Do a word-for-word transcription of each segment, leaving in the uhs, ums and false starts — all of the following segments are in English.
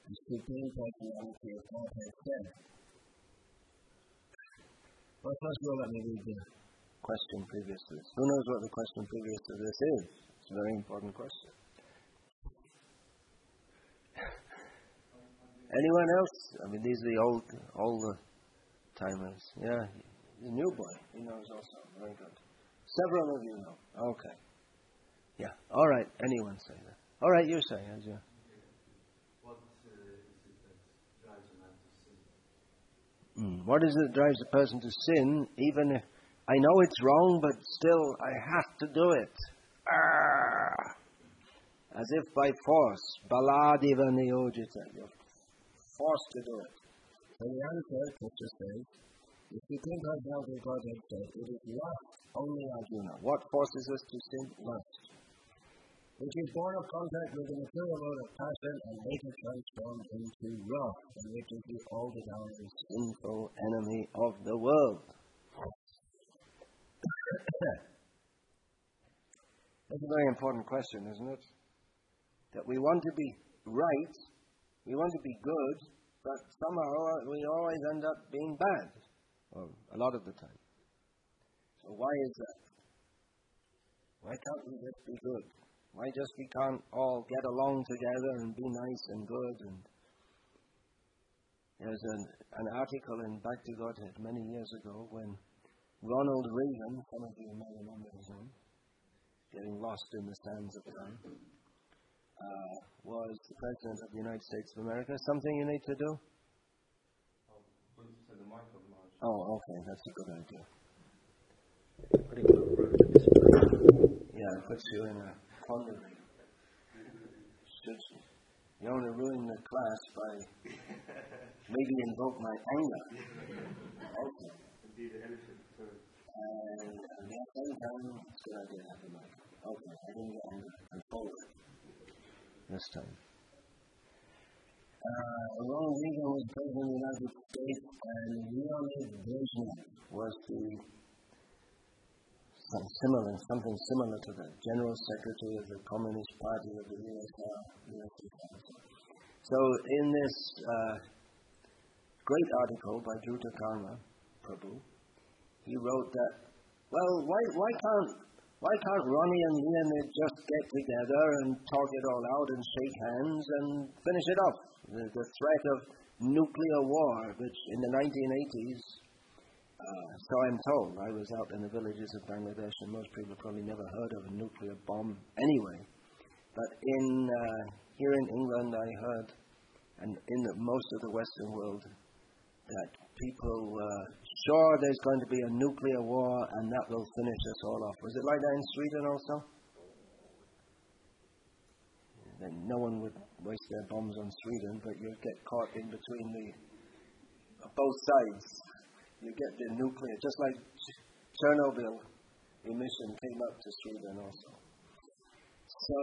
the Supreme Personality of Godhead said. Well, first of all, let me read the question previous to this. Who knows what the question previous to this is? It's a very important question. Anyone else? I mean, these are the old, older timers. Yeah, the new boy, he knows also. Very good. Several of you know. Okay. Yeah. All right. Anyone say that? All right, you say, as you. What uh, is it that drives a man to sin? Mm. What is it that drives a person to sin? Even if I know it's wrong, but still I have to do it. Arrgh. As if by force. Baladiva niyojita. You're forced to do it. So the answer, Krishna says, if you think of how the Godhead said, it is lust, only Arjuna. What forces us to sin? Lust. Which is born of contact with the material world of passion and later transformed into wrath, and which is the all-devouring sinful enemy of the world. That's a very important question, isn't it? That we want to be right, we want to be good, but somehow we always end up being bad, or a lot of the time. So why is that? Why can't we just be good? Why just we can't all get along together and be nice and good? And there's an, an article in Back to Godhead many years ago when Ronald Reagan, some of you may remember his name, getting lost in the sands of time, uh, was the President of the United States of America. Something you need to do? Oh, okay, that's a good idea. Pretty good route to this place. Yeah, it puts you in a quandary. Should you don't want to ruin the class by maybe invoke my anger. Also. And at the same time, it's a good idea to have the mic. Okay, I didn't get under control this time. Uh, Ronald Reagan was president of the United States, and Leonid Brezhnev was the some similar, something similar to the General Secretary of the Communist Party of the U S R. So, in this uh, great article by Dhruta Karma Prabhu, he wrote that, well, why why can't why can't Ronnie and Leonid just get together and talk it all out and shake hands and finish it off? The, the threat of nuclear war, which in the nineteen eighties, uh, so I'm told, I was out in the villages of Bangladesh, and most people probably never heard of a nuclear bomb anyway. But in uh, here in England, I heard, and in the, most of the Western world, that people uh, sure there's going to be a nuclear war, and that will finish us all off. Was it like that in Sweden also? Then no one would waste their bombs on Sweden, but you'd get caught in between the uh, both sides. You get the nuclear, just like Ch- Chernobyl emission came up to Sweden also. So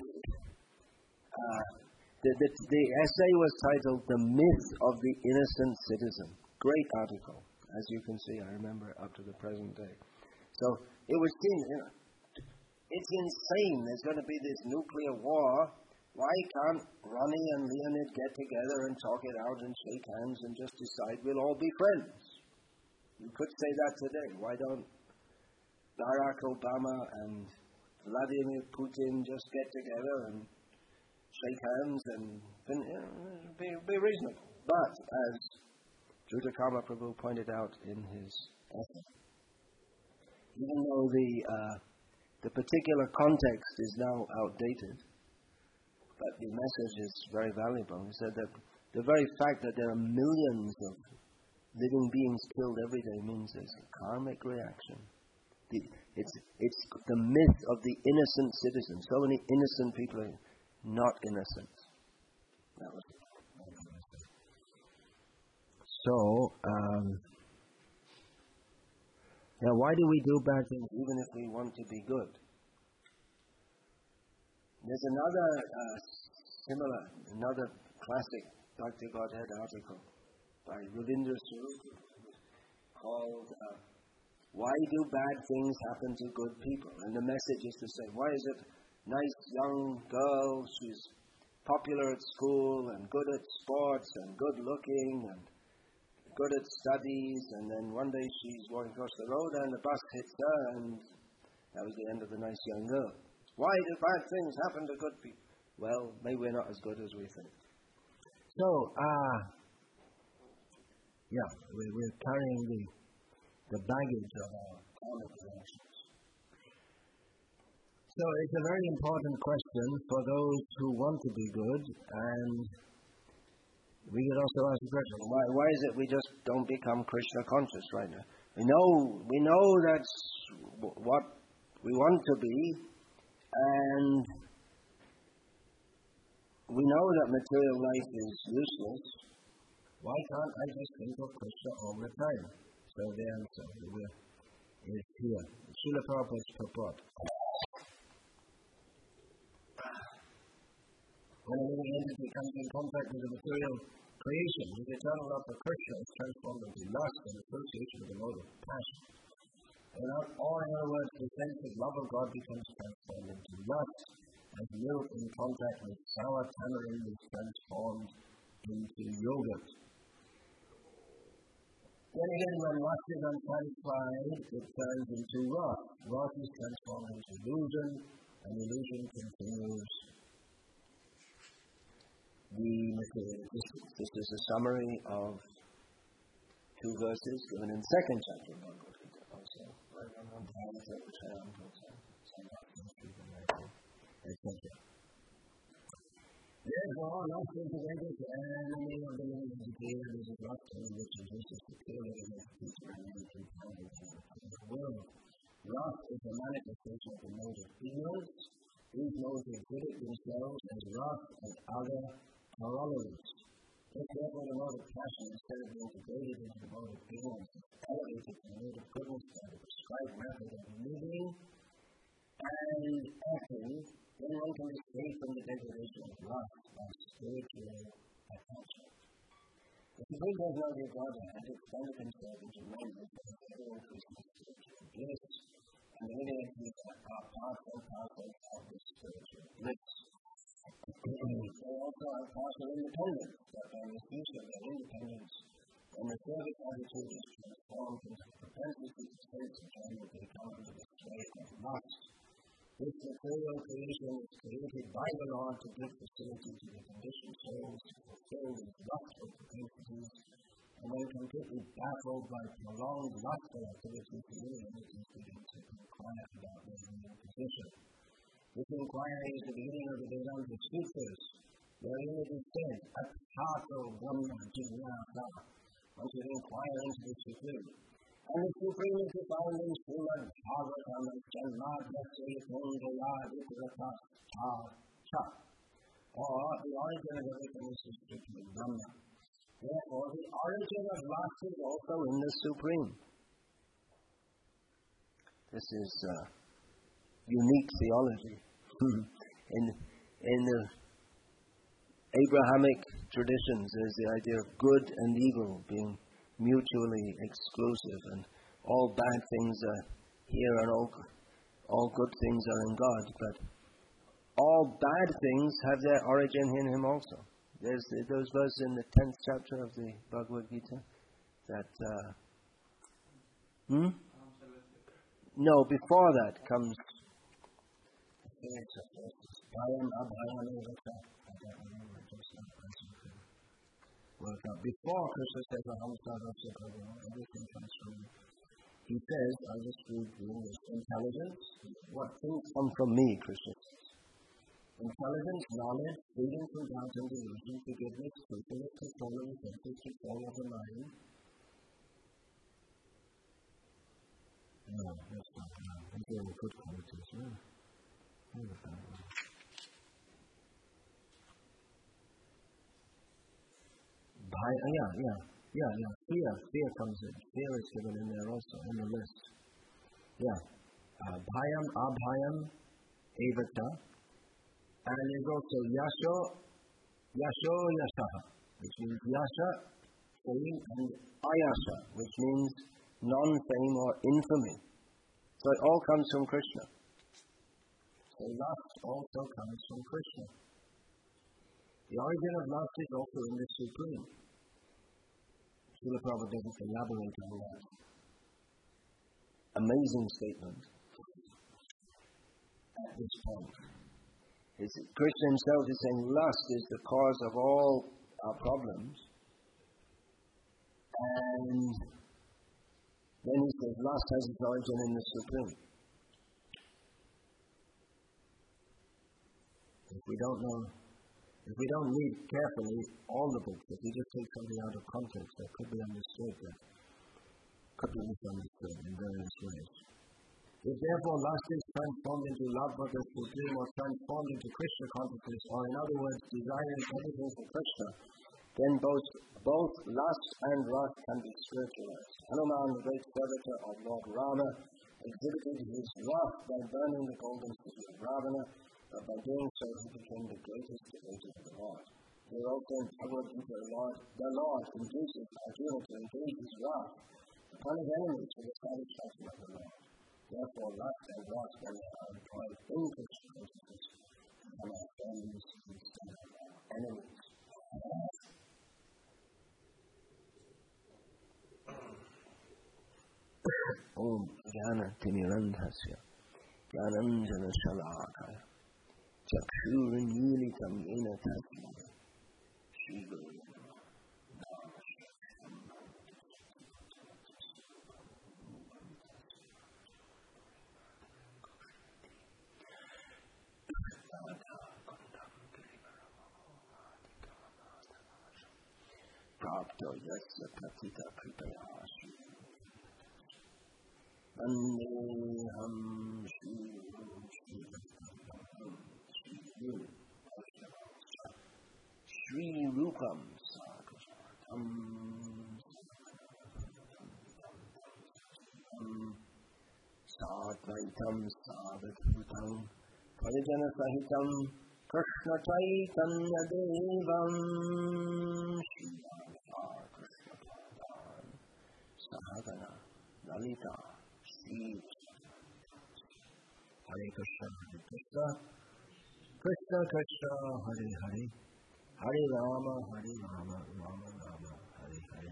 uh, the, the the essay was titled "The Myth of the Innocent Citizen." Great article, as you can see. I remember up to the present day. So it was seen, you know, it's insane. There's going to be this nuclear war. Why can't Ronnie and Leonid get together and talk it out and shake hands and just decide we'll all be friends? You could say that today. Why don't Barack Obama and Vladimir Putin just get together and shake hands and you know, be, be reasonable? But as Dhruta Karma Prabhu pointed out in his essay, even though the uh, the particular context is now outdated, but the message is very valuable. He said that the very fact that there are millions of living beings killed every day means there's a karmic reaction. The, it's it's the myth of the innocent citizen. So many innocent people are not innocent. That was it. So, um, now why do we do bad things even if we want to be good? There's another uh, similar, another classic Bhakti Godhead article by Ravindra Swarupa called uh, "Why Do Bad Things Happen to Good People?" And the message is the same. Why is it nice young girl, she's popular at school and good at sports and good looking and good at studies, and then one day she's walking across the road and the bus hits her, and that was the end of the nice young girl. Why do bad things happen to good people? Well, maybe we're not as good as we think. So, uh, yeah, we're, we're carrying the, the baggage of our karmic reactions. So it's a very important question for those who want to be good, and we could also ask the question, why, why is it we just don't become Krishna conscious right now? We know, we know that's w- what we want to be, and we know that material life is useless. Why can't I just think of Krishna all the time? So the answer is here. Srila Prabhupada's purport. When a living entity comes in contact with the material creation, his eternal love for Krishna is transformed into lust and association with the mode of passion. In or in other words, the sense of love of God becomes transformed into lust, as milk in contact with sour tamarind is transformed into yogurt. Then again, when lust is unsatisfied, it turns into wrath. Wrath is transformed into illusion, and illusion continues the material existence. This is a summary of two verses given in the second chapter of Bhagavad Gita also. Therefore, lust is the greatest enemy of the living entity, and is a lust in which exists the pure living entity surrounding two powers in the world. Lust is a manifestation of the mode of ignorance. These modes exhibit themselves as wrath and other corollaries. If therefore the mode of passion, instead of being degraded into the mode of ignorance, is elevated to the mode of goodness by the prescribed method of living and acting, then one can escape from the degradation of lust by spiritual attachment. The Supreme Personality of Godhead expanded himself into members of the ever increasing spiritual bliss, and the living entities are part and parcel of this spiritual bliss. They also have partial independence, but by misuse of their independence, when the service attitude is transformed into the propensity to sense enjoyment, they come under the sway of lust. This material creation is created by the Lord to give facility to the conditioned souls to fulfill these lustful propensities, and when completely baffled by prolonged lustful activities, the living entities begin to inquire about their real position. This inquiry is the beginning of the Vedanta Sutras, wherein it is said, Atato Brahma Jignasa, one should inquire into the Supreme. And the Supreme is found in Srimad Bhagavatam as Janmadhyasya Yatondaya Vikrata Cha Cha, or the origin of everything is the Supreme Brahma. Therefore, the origin of lust is also in the Supreme. This is uh, unique theology. in in the Abrahamic traditions, there's the idea of good and evil being mutually exclusive, and all bad things are here and all, all good things are in God, but all bad things have their origin in Him also. There's those verses in the tenth chapter of the Bhagavad Gita that uh, hmm? No, before that comes before Krishna says everything comes from me. He says, I'll just read you this, intelligence. What things come from me, Krishna says? Intelligence, knowledge, freedom from doubt and delusion, forgiveness, truthfulness, control of the senses, control of the mind. No, that's not no. These are all good qualities, no? Bhai, uh, yeah, yeah, yeah, yeah. Fear, fear comes in. Fear is given in there also, in the list. Yeah. Uh, bhayam, abhayam, evata. And there's also yasho, yasho, yashaha, which means yasha, fame, and ayasha, which means non-fame or infamy. So it all comes from Krishna. So lust also comes from Krishna. The origin of lust is also in the Supreme. Srila Prabhupada doesn't elaborate on that. Amazing statement at this point. It's, Krishna himself is saying lust is the cause of all our problems. And then he says lust has its origin in the Supreme. If we don't know, if we don't read carefully all the books, if we just take something out of context that could be understood, that could be misunderstood in various ways. If therefore lust is transformed into love for the Supreme or transformed into Krishna consciousness, or in other words, desiring everything for Krishna, then both, both lust and wrath can be spiritualized. Hanuman, the great servitor of Lord Rama, exhibited his wrath by burning the golden city of Ravana, but by doing so he became the greatest devotee of the Lord. There also in Bhagavad Gita, the Lord, the Lord induces Arjuna to engage his wrath upon his enemies for the satisfaction of the Lord. Therefore, lust and wrath, when they are employed in Krishna consciousness, become our friends instead of our enemies. Om Jnana Timirandhasya Jnananjana Shalakaya Chakshuranyulitam Yena Tasmaya Shri Guru Prapto Yasya Pratita Kripaya Shri Vandeham Shri Shri Shri Rupam Sarkashatam Sadvaitam Sadhutam Parijana Sahitam Krishna Chaitanya Devam Shri Radha Krishna Padan Sahagana Lalita Hare Krishna, Hare Krishna, Krishna Krishna, Hare Hare, Hare Rama, Hare Rama, Rama Rama, Hare Hare.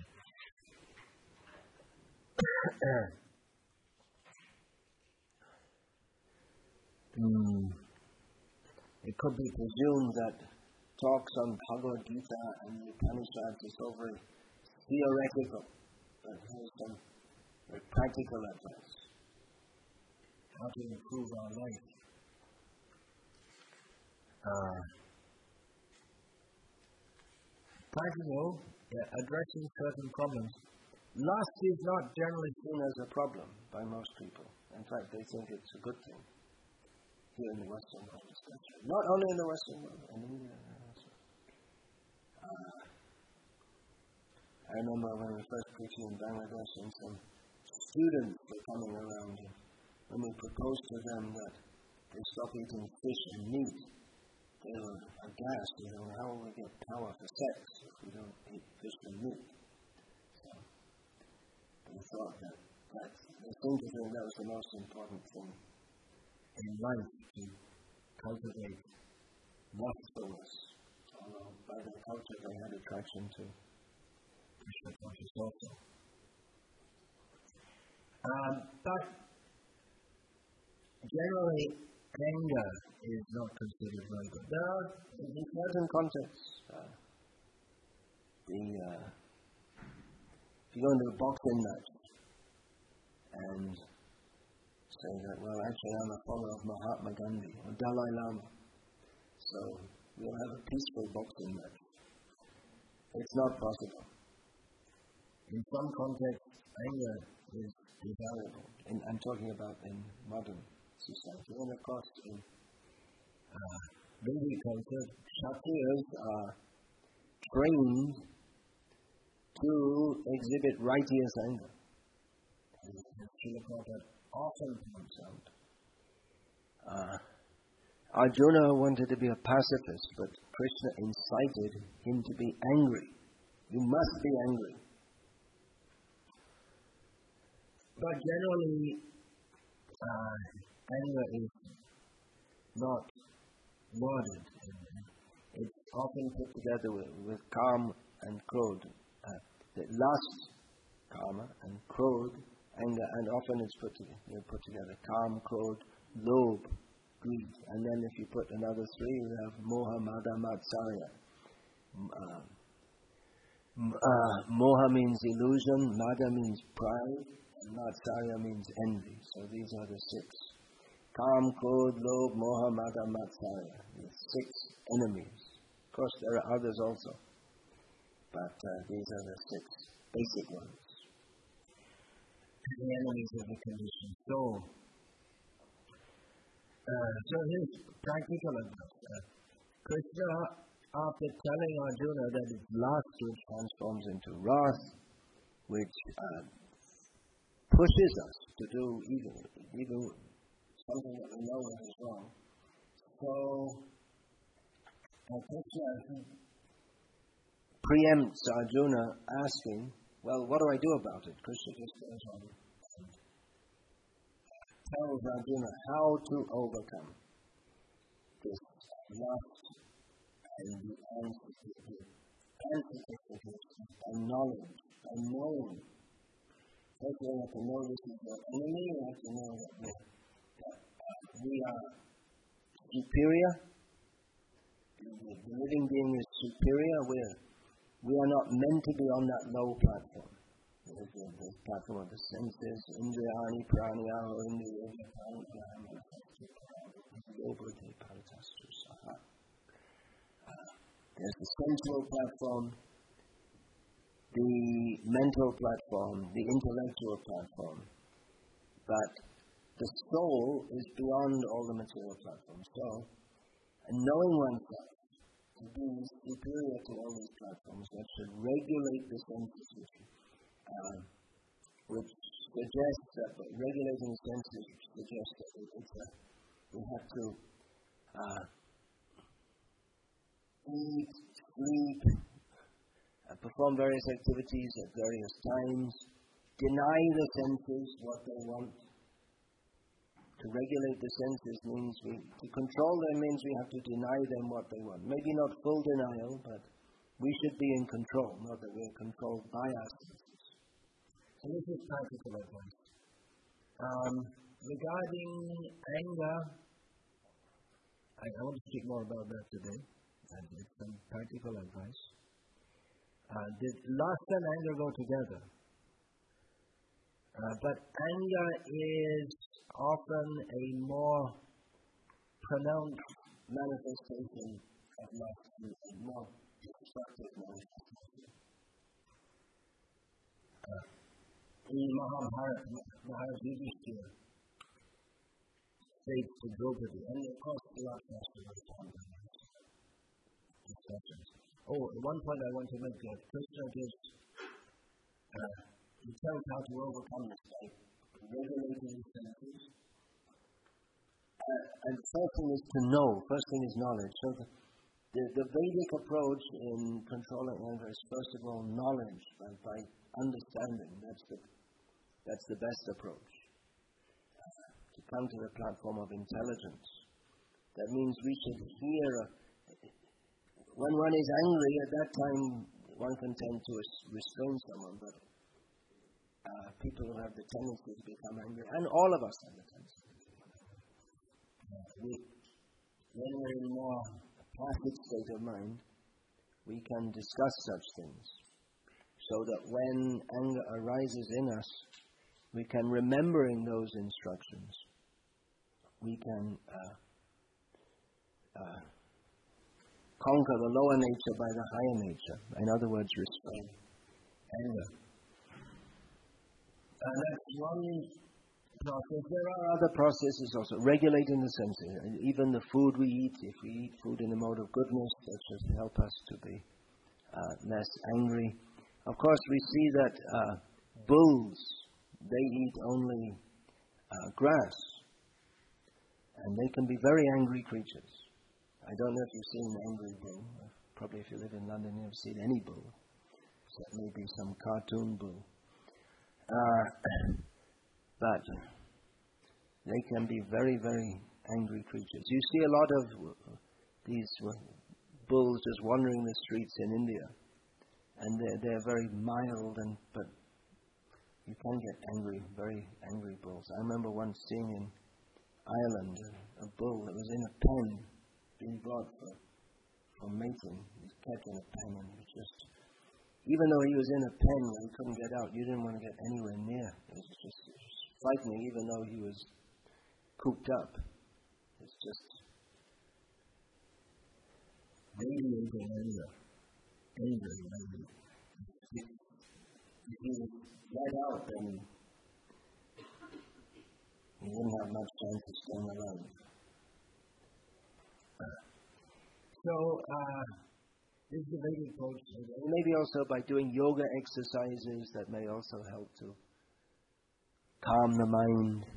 mm. It could be presumed that talks on Bhagavad Gita and the Upanishads is so very theoretical, but here's some very practical advice. How to improve our life. Uh, practical, yeah, addressing certain problems. Lust is not generally seen as a problem by most people. In fact, they think it's a good thing here in the Western world, especially. Not only in the Western world, in India also. Uh, I remember when we first preaching in Bangladesh, and some students were coming around, and when we proposed to them that they stop eating fish and meat, they were aghast. You know, how will we get power for sex if we don't eat fish and meat? So we thought that, that they seemed to think that was the most important thing in life, to cultivate lustfulness. Although by their culture they had attraction to Krishna consciousness also. Um, but generally, anger is not considered very good. There are, in certain contexts, uh, the, uh, if you go into a boxing match and say that, well, actually I'm a follower of Mahatma Gandhi or Dalai Lama, so we'll have a peaceful boxing match. It's not possible. In some contexts, anger is desirable. And I'm talking about in modern society. And of course, in uh, Vedic culture, Kshatriyas are trained to exhibit righteous anger. As Srila Prabhupada often points out, uh, Arjuna wanted to be a pacifist, but Krishna incited him to be angry. You must be angry. But generally, uh, anger is not lauded. It's often put together with, with Kam and Krodh. Uh, the lust, Kama, and Krodh, anger, and often it's put, to, you know, put together. Kam, Krodh, Lobh, greed. And then if you put another three, you have Moha, Mada, Matsarya. Uh, uh, Moha means illusion, Mada means pride, and Matsarya means envy. So these are the six. Kam, Krodh, Lobh, Moha, Mada, Matsarya. The six enemies. Of course, there are others also. But uh, these are the six basic ones. The enemies of the conditioned soul. Uh, so here's practical advice. Uh, Krishna, after telling Arjuna that it's lust which transforms into wrath, which uh, pushes us to do evil, even something that we know is wrong. So, uh, Krishna preempts Arjuna asking, well, what do I do about it? Krishna just goes on and tells Arjuna how to overcome this lust and the antithesis by knowledge, by knowing. First we have to know this is the enemy, we have to know that, we, that uh, we are superior, the, the living being is superior, we're We are not meant to be on that low platform. There's the, the platform of the senses, Indriyani, Pranayama, Indriya, Pranayama, There's the sensual platform, the mental platform, the intellectual platform. But the soul is beyond all the material platforms. So, knowing oneself to be superior to all these platforms, that should regulate the senses, which, uh, which suggests that regulating the senses suggests that it's a, we have to uh, eat, sleep, uh, perform various activities at various times, deny the senses what they want. To regulate the senses means we, to control them means we have to deny them what they want. Maybe not full denial, but we should be in control, not that we're controlled by our senses. So this is practical advice. Um, regarding anger, I, I want to speak more about that today. And it's some practical advice. Uh, did lust and anger go together? Uh, but anger is often a more pronounced manifestation of lust and more destructive manifestation. Uh, in Mahabharata, Maharaj Yudhishthira states to Draupadi, and of course the last discussions. Oh, one point I want to make that Krishna gives, uh, he tells how to overcome this by regulating the senses. Uh, and the first thing is to know. First thing is knowledge. So the, the, the Vedic approach in controlling anger is first of all knowledge, by, by understanding. That's the that's the best approach. Uh, to come to the platform of intelligence. That means we should hear. Uh, when one is angry, at that time one can tend to restrain someone, but Uh, people who have the tendency to become angry, and all of us have the tendency to become angry. Uh, we, when we're in a more placid state of mind, we can discuss such things, so that when anger arises in us, we can, remembering those instructions, we can uh, uh, conquer the lower nature by the higher nature. In other words, restrain anger. And that's one process. There are other processes also, regulating the senses. Even the food we eat, if we eat food in a mode of goodness, that should help us to be uh, less angry. Of course, we see that uh, bulls, they eat only uh, grass. And they can be very angry creatures. I don't know if you've seen an angry bull. Probably if you live in London, you've seen any bull. Except maybe some cartoon bull. Uh, but they can be very, very angry creatures. You see a lot of these bulls just wandering the streets in India. And they're, they're very mild, and but you can get angry, very angry bulls. I remember once seeing in Ireland a, a bull that was in a pen being brought for, for mating. He was kept in a pen, and he was just, even though he was in a pen where he couldn't get out, you didn't want to get anywhere near. It was just it was frightening, even though he was cooped up. It's just radiating anger. Anger, anger. If he was let out, then he wouldn't have much chance of staying alive. So, uh, this is a very approach. Maybe also by doing yoga exercises that may also help to calm the mind.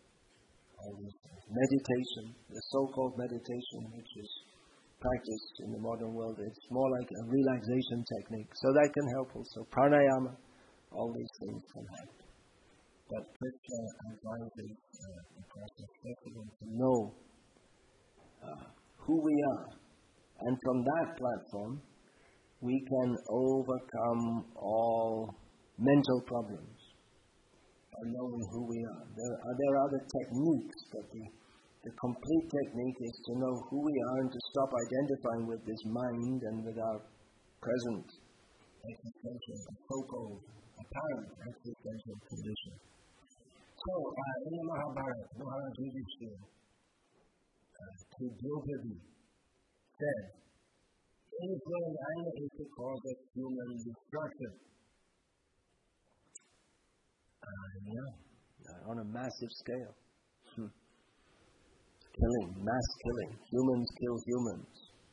Meditation, the so-called meditation, which is practiced in the modern world, it's more like a relaxation technique. So that can help also. Pranayama, all these things can help. But Krishna advises uh, the process to know uh, who we are. And from that platform, we can overcome all mental problems by knowing who we are. There are, there are other techniques, but the, the complete technique is to know who we are and to stop identifying with this mind and with our present existential, so-called apparent existential condition. So, uh, in the Mahabharata, Maharaj Yudhishthira uh, to Draupadi said, influence anger is the cause of human destruction. Uh, yeah, uh, on a massive scale. Hmm. Killing, mass killing. Humans kill humans.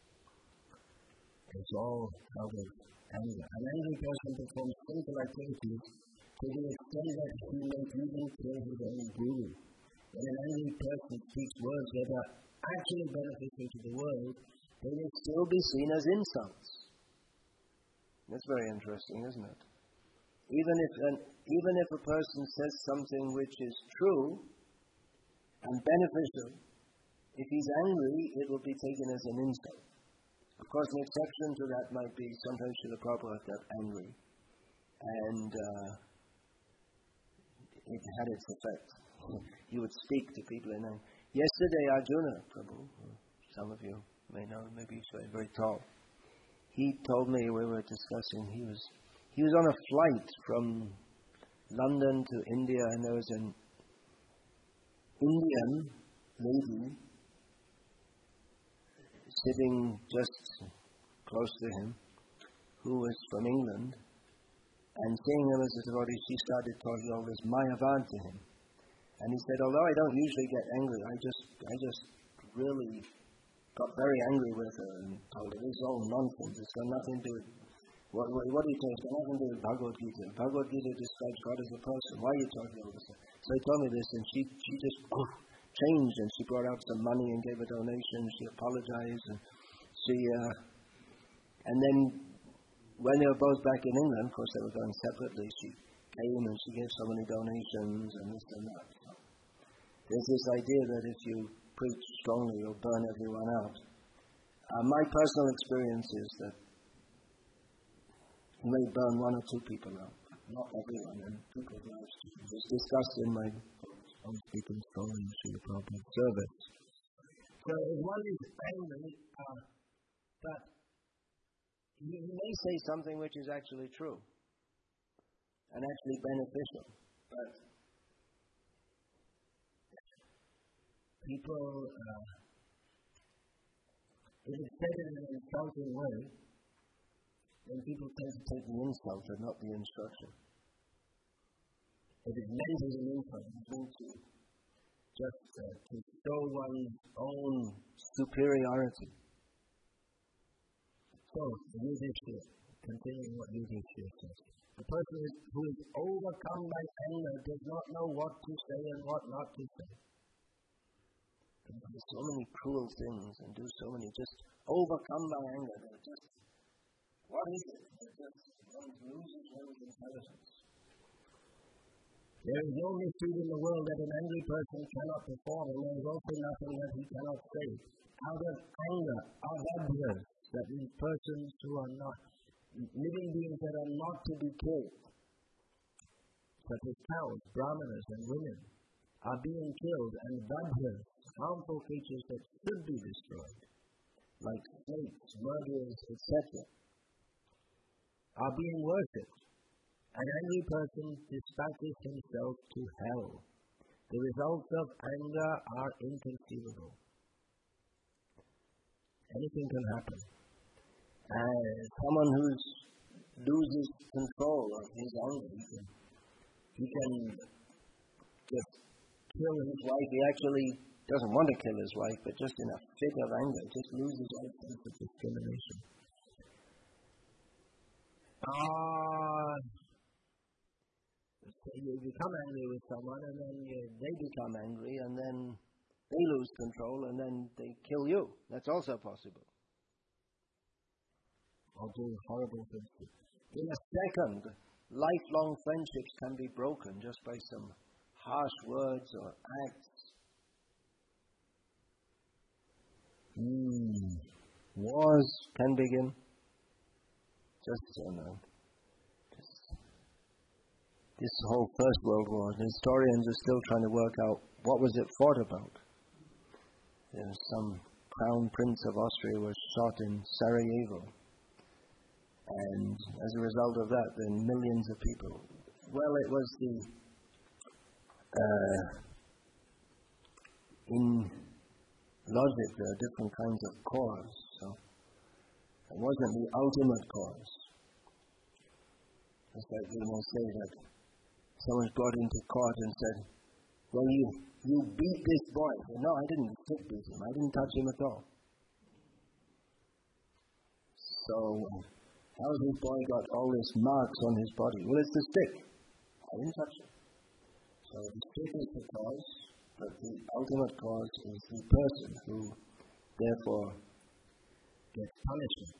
It's all out of anger. An angry person performs simple activities to the extent that he may even kill his own guru. When an angry person speaks words that are actually beneficial to the world, they will still be seen as insults. That's very interesting, isn't it? Even if an, even if a person says something which is true and beneficial, if he's angry, it will be taken as an insult. Of course, an exception to that might be sometimes Srila Prabhupada got angry, and uh, it had its effect. He would speak to people in anger. Yesterday, Arjuna Prabhu, some of you may know, maybe he's very, very tall. He told me, we were discussing, he was he was on a flight from London to India, and there was an Indian lady sitting just close to him, who was from England, and seeing him as a devotee, she started talking all this Mayavad to him. And he said, although I don't usually get angry, I just I just really got very angry with her and told her, this is all nonsense. It's got nothing to do with, what, what, what are you talking? It's got nothing to do with Bhagavad Gita. Bhagavad Gita describes God as a person. Why are you talking all this? So he told me this, and she, she just oh, changed, and she brought out some money and gave a donation. She apologized, and she, uh, and then when they were both back in England, of course they were going separately, she came and she gave so many donations and this and that. So there's this idea that if you preach strongly, you'll burn everyone out. Uh, my personal experience is that you may burn one or two people out, not everyone, and people's lives. It's discussed in my on speaking strongly in Srila Prabhupada's service. So if one is angry, uh, but you may say something which is actually true and actually beneficial, but people, uh, if it's said in an insulting way, then people tend to take the insult and not the instruction. If it's meant as an insult, it's meant to just uh, to show one's own superiority. So, Yudhishthira, continuing what Yudhishthira says. The person who is overcome by anger does not know what to say and what not to say. And do so many cruel things and do so many, just overcome by anger. They're just, what is it? They're just, one loses one's intelligence. There is no mystery in the world that an angry person cannot perform, and there is also nothing that he cannot say. Out of anger, avadhyas, That means persons who are not, living beings that are not to be killed, such as cows, brahmanas, and women, are being killed, and vadhas, harmful creatures that should be destroyed, like snakes, murderers, et cetera, are being worshipped. An angry person dispatches himself to hell. The results of anger are inconceivable. Anything can happen. And someone who loses control of his anger, he can, he can just kill his wife. He actually doesn't want to kill his wife, but just in a fit of anger, just loses all sense of discrimination. Ah, so you become angry with someone, and then you, they become angry, and then they lose control, and then they kill you. That's also possible. Or do horrible things. In a second, lifelong friendships can be broken just by some harsh words or acts. Mm. Wars can begin. Just so now. Just this whole First World War, the historians are still trying to work out what was it fought about. There was some crown prince of Austria was shot in Sarajevo. And as a result of that, then millions of people. Well, it was the uh, in logic there are different kinds of cause. So it wasn't the ultimate cause. It's like we may say that someone's brought into court and said, "Well, you you beat this boy." Said, "No, I didn't stick beat him. I didn't touch him at all." So. How has this boy got all these marks on his body? Well, it's the stick. I didn't touch it. So the stick is the cause, but the ultimate cause is the person who, therefore, gets punishment.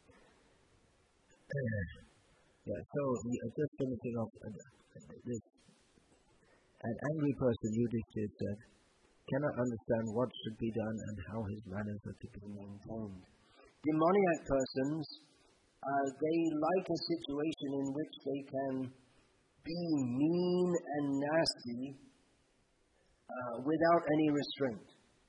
Yeah, so uh, just finishing off uh, this. An angry person, Yudhishthira said, cannot understand what should be done and how his manners are to be maintained. Demoniac persons Uh, they like a situation in which they can be mean and nasty uh, without any restraint.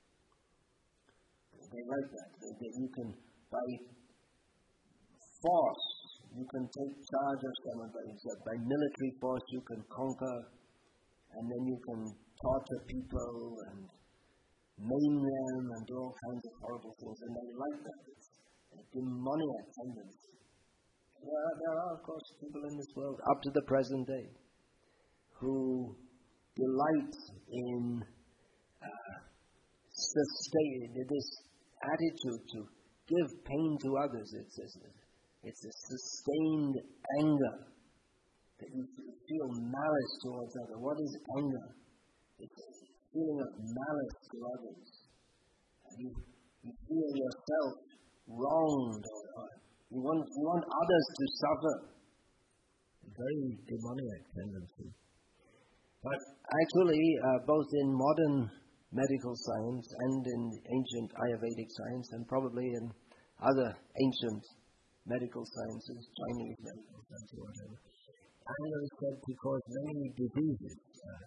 They like that. They, they, you can, by force, you can take charge of somebody. So by military force, you can conquer, and then you can torture people and maim them and do all kinds of horrible things. And they like that. It's a demoniac tendency. Well, there are, of course, people in this world, up to the present day, who delight in uh, sustaining this attitude to give pain to others. It's a, it's a sustained anger that you feel malice towards others. What is anger? It's a feeling of malice to others. And you, you feel yourself wronged or, or You want, you want others to suffer. Very demoniac tendency. But actually, uh, both in modern medical science and in ancient Ayurvedic science, and probably in other ancient medical sciences, Chinese medical science or whatever, anger is said to cause many diseases. Uh,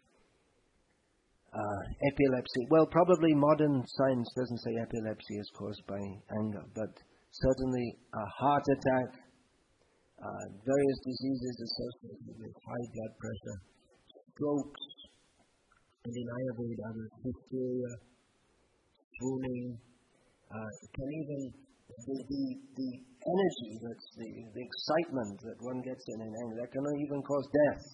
uh, epilepsy. Well, probably modern science doesn't say epilepsy is caused by anger, but certainly a heart attack, uh, various diseases associated with high blood pressure, strokes, and in Ayurveda, there's hysteria, swooning, uh, can even, the, the, the energy, that's the, the excitement that one gets in an anger, that can even cause death.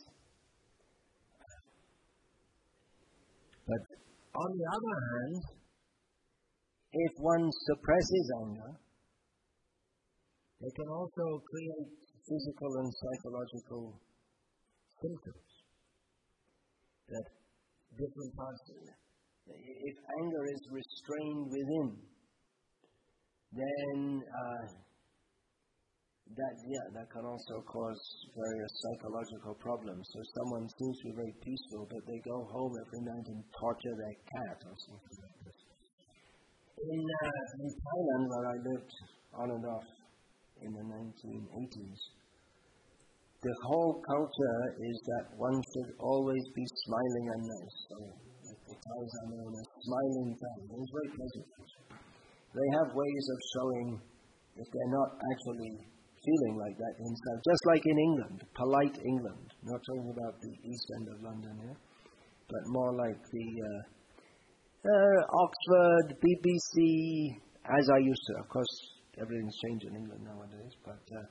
But on the other hand, if one suppresses anger, they can also create physical and psychological symptoms that different parts of it. If anger is restrained within, then uh, that yeah, that can also cause various psychological problems. So someone seems to be very peaceful, but they go home every night and torture their cat or something like this. In, uh, in Thailand, where I lived on and off in the nineteen eighties. The whole culture is that one should always be smiling and nice. So the Thais are known as smiling Thai. It's very pleasant. They have ways of showing if they're not actually feeling like that inside. Just like in England, polite England. Not talking about the east end of London here, but more like the uh, uh, Oxford, B B C, as I used to. Of course, everything's changed in England nowadays, but uh,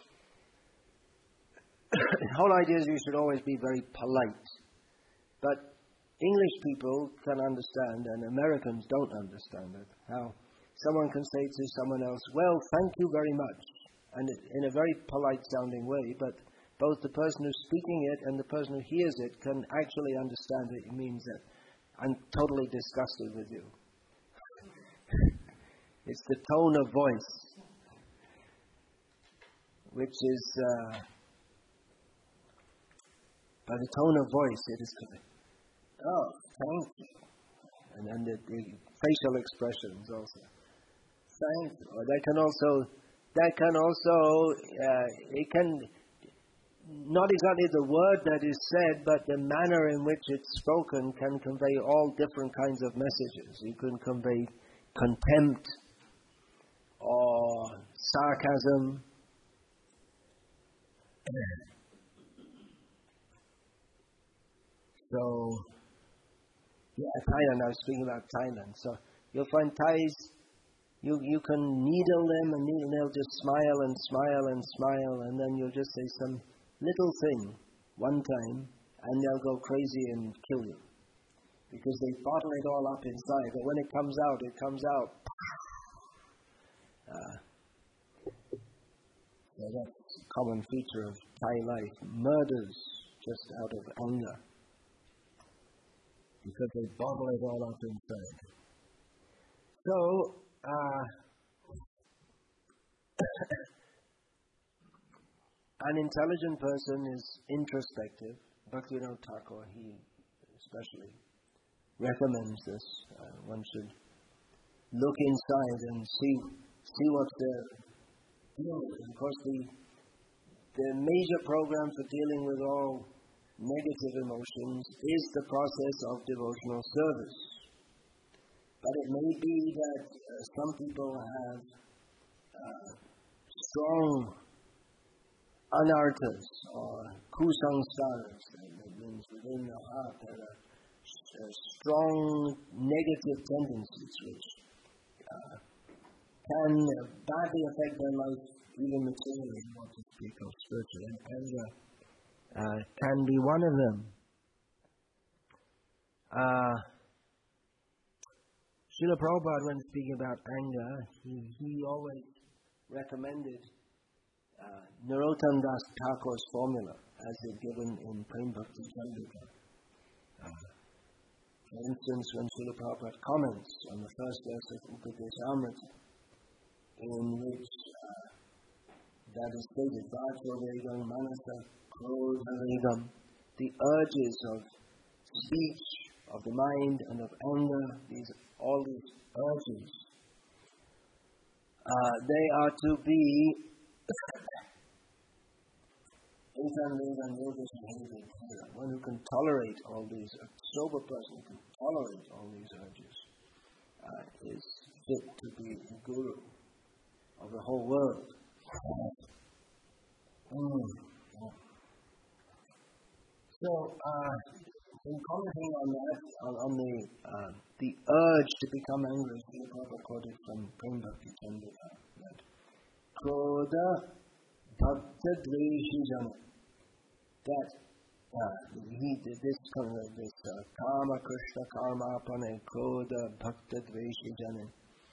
the whole idea is you should always be very polite. But English people can understand, and Americans don't understand it. How someone can say to someone else, well, thank you very much, and it, in a very polite-sounding way, but both the person who's speaking it and the person who hears it can actually understand it. It means that I'm totally disgusted with you. It's the tone of voice, which is, uh, by the tone of voice, it is, oh, thank you. And then the, the facial expressions also. Thank you. Or that can also, that can also, uh, it can, not exactly the word that is said, but the manner in which it's spoken can convey all different kinds of messages. You can convey contempt or sarcasm. So, yeah, Thailand, I was speaking about Thailand. So, you'll find Thais, you you can needle them and, needle, and they'll just smile and smile and smile, and then you'll just say some little thing one time, and they'll go crazy and kill you. Because they bottle it all up inside, but when it comes out, it comes out. Uh, so that's a common feature of Thai life. Murders just out of anger. Because they bottle it all up inside. So, uh, an intelligent person is introspective. Bhaktivinoda Thakur, he especially recommends this. Uh, one should look inside and see see what's there. Of course, the the major program for dealing with all negative emotions is the process of devotional service. But it may be that uh, some people have uh, strong anarthas or kusamskaras, that means within the heart there are uh, strong negative tendencies which uh, can uh, badly affect their life, even materially, not to speak of spiritually. And anger uh, can be one of them. Uh, Srila Prabhupada, when speaking about anger, he, he always recommended uh, Narottam Das Thakur's formula, as is given in Prem Bhakti Chandrika. Uh, for instance, when Srila Prabhupada comments on the first verse of Upadeshamrita, in which uh, that is stated, Vajra Vegam Manasa Krodha Vegam, the urges of speech, of the mind, and of anger, these all these urges, uh, they are to be one who can tolerate all these, a sober person who can tolerate all these urges, uh, is fit to be the guru of the whole world. Mm. So, uh, in commenting on that, on, on the uh, the urge to become angry, Srila Prabhupada quoted from Prem Bhakti Chandrika that Krodha Bhakta Dveshi Jana, that uh, he did this kind of this uh, Kama Krishna Karma Apane Krodha Bhakta Dveshi Jana,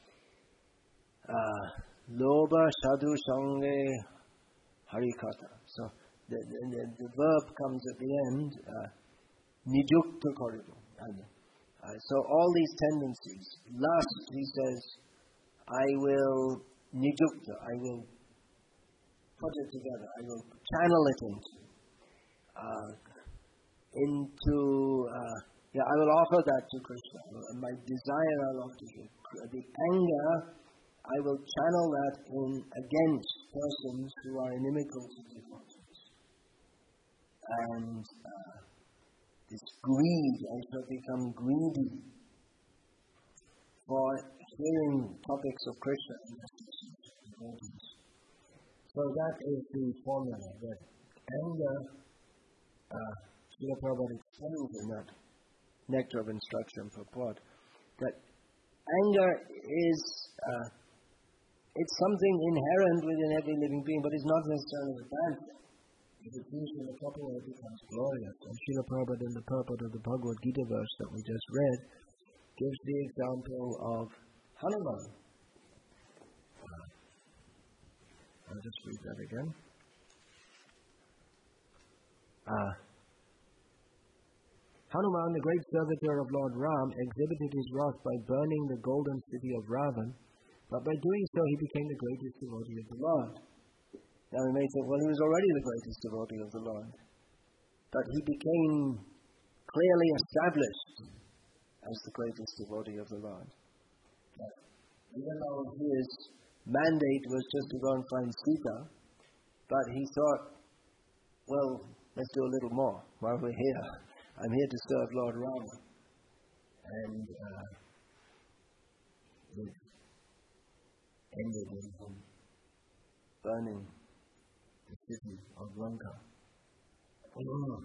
uh, Loba Sadhu Sange Harikata. So the, the, the verb comes at the end. Uh, Nijukta koribu. Uh, so all these tendencies. Lust, he says, I will nijukta, I will put it together, I will channel it into, uh, into, uh, yeah, I will offer that to Krishna. My desire I'll offer to Krishna. The anger, I will channel that in against persons who are inimical to devotees. And uh, this greed, I shall become greedy for hearing topics of Krishna and messages of devotees. So that is the formula that anger, uh, Srila Prabhupada explains in that Nectar of Instruction for Purport, that anger is, uh, it's something inherent within every living being, but it's not necessarily a bad thing. If it's used in the proper way, it becomes glorious. And Srila Prabhupada in the purport of the Bhagavad Gita verse that we just read gives the example of Hanuman. Uh, I'll just read that again. Uh, Hanuman, the great servitor of Lord Ram, exhibited his wrath by burning the golden city of Ravan, but by doing so he became the greatest devotee of the Lord. Now we may think, well, he was already the greatest devotee of the Lord, but he became clearly established as the greatest devotee of the Lord. But even though his mandate was just to go and find Sita, but he thought, well, let's do a little more while we're here. I'm here to serve Lord Rama. And uh, it ended in him burning the city of Lanka. Mm.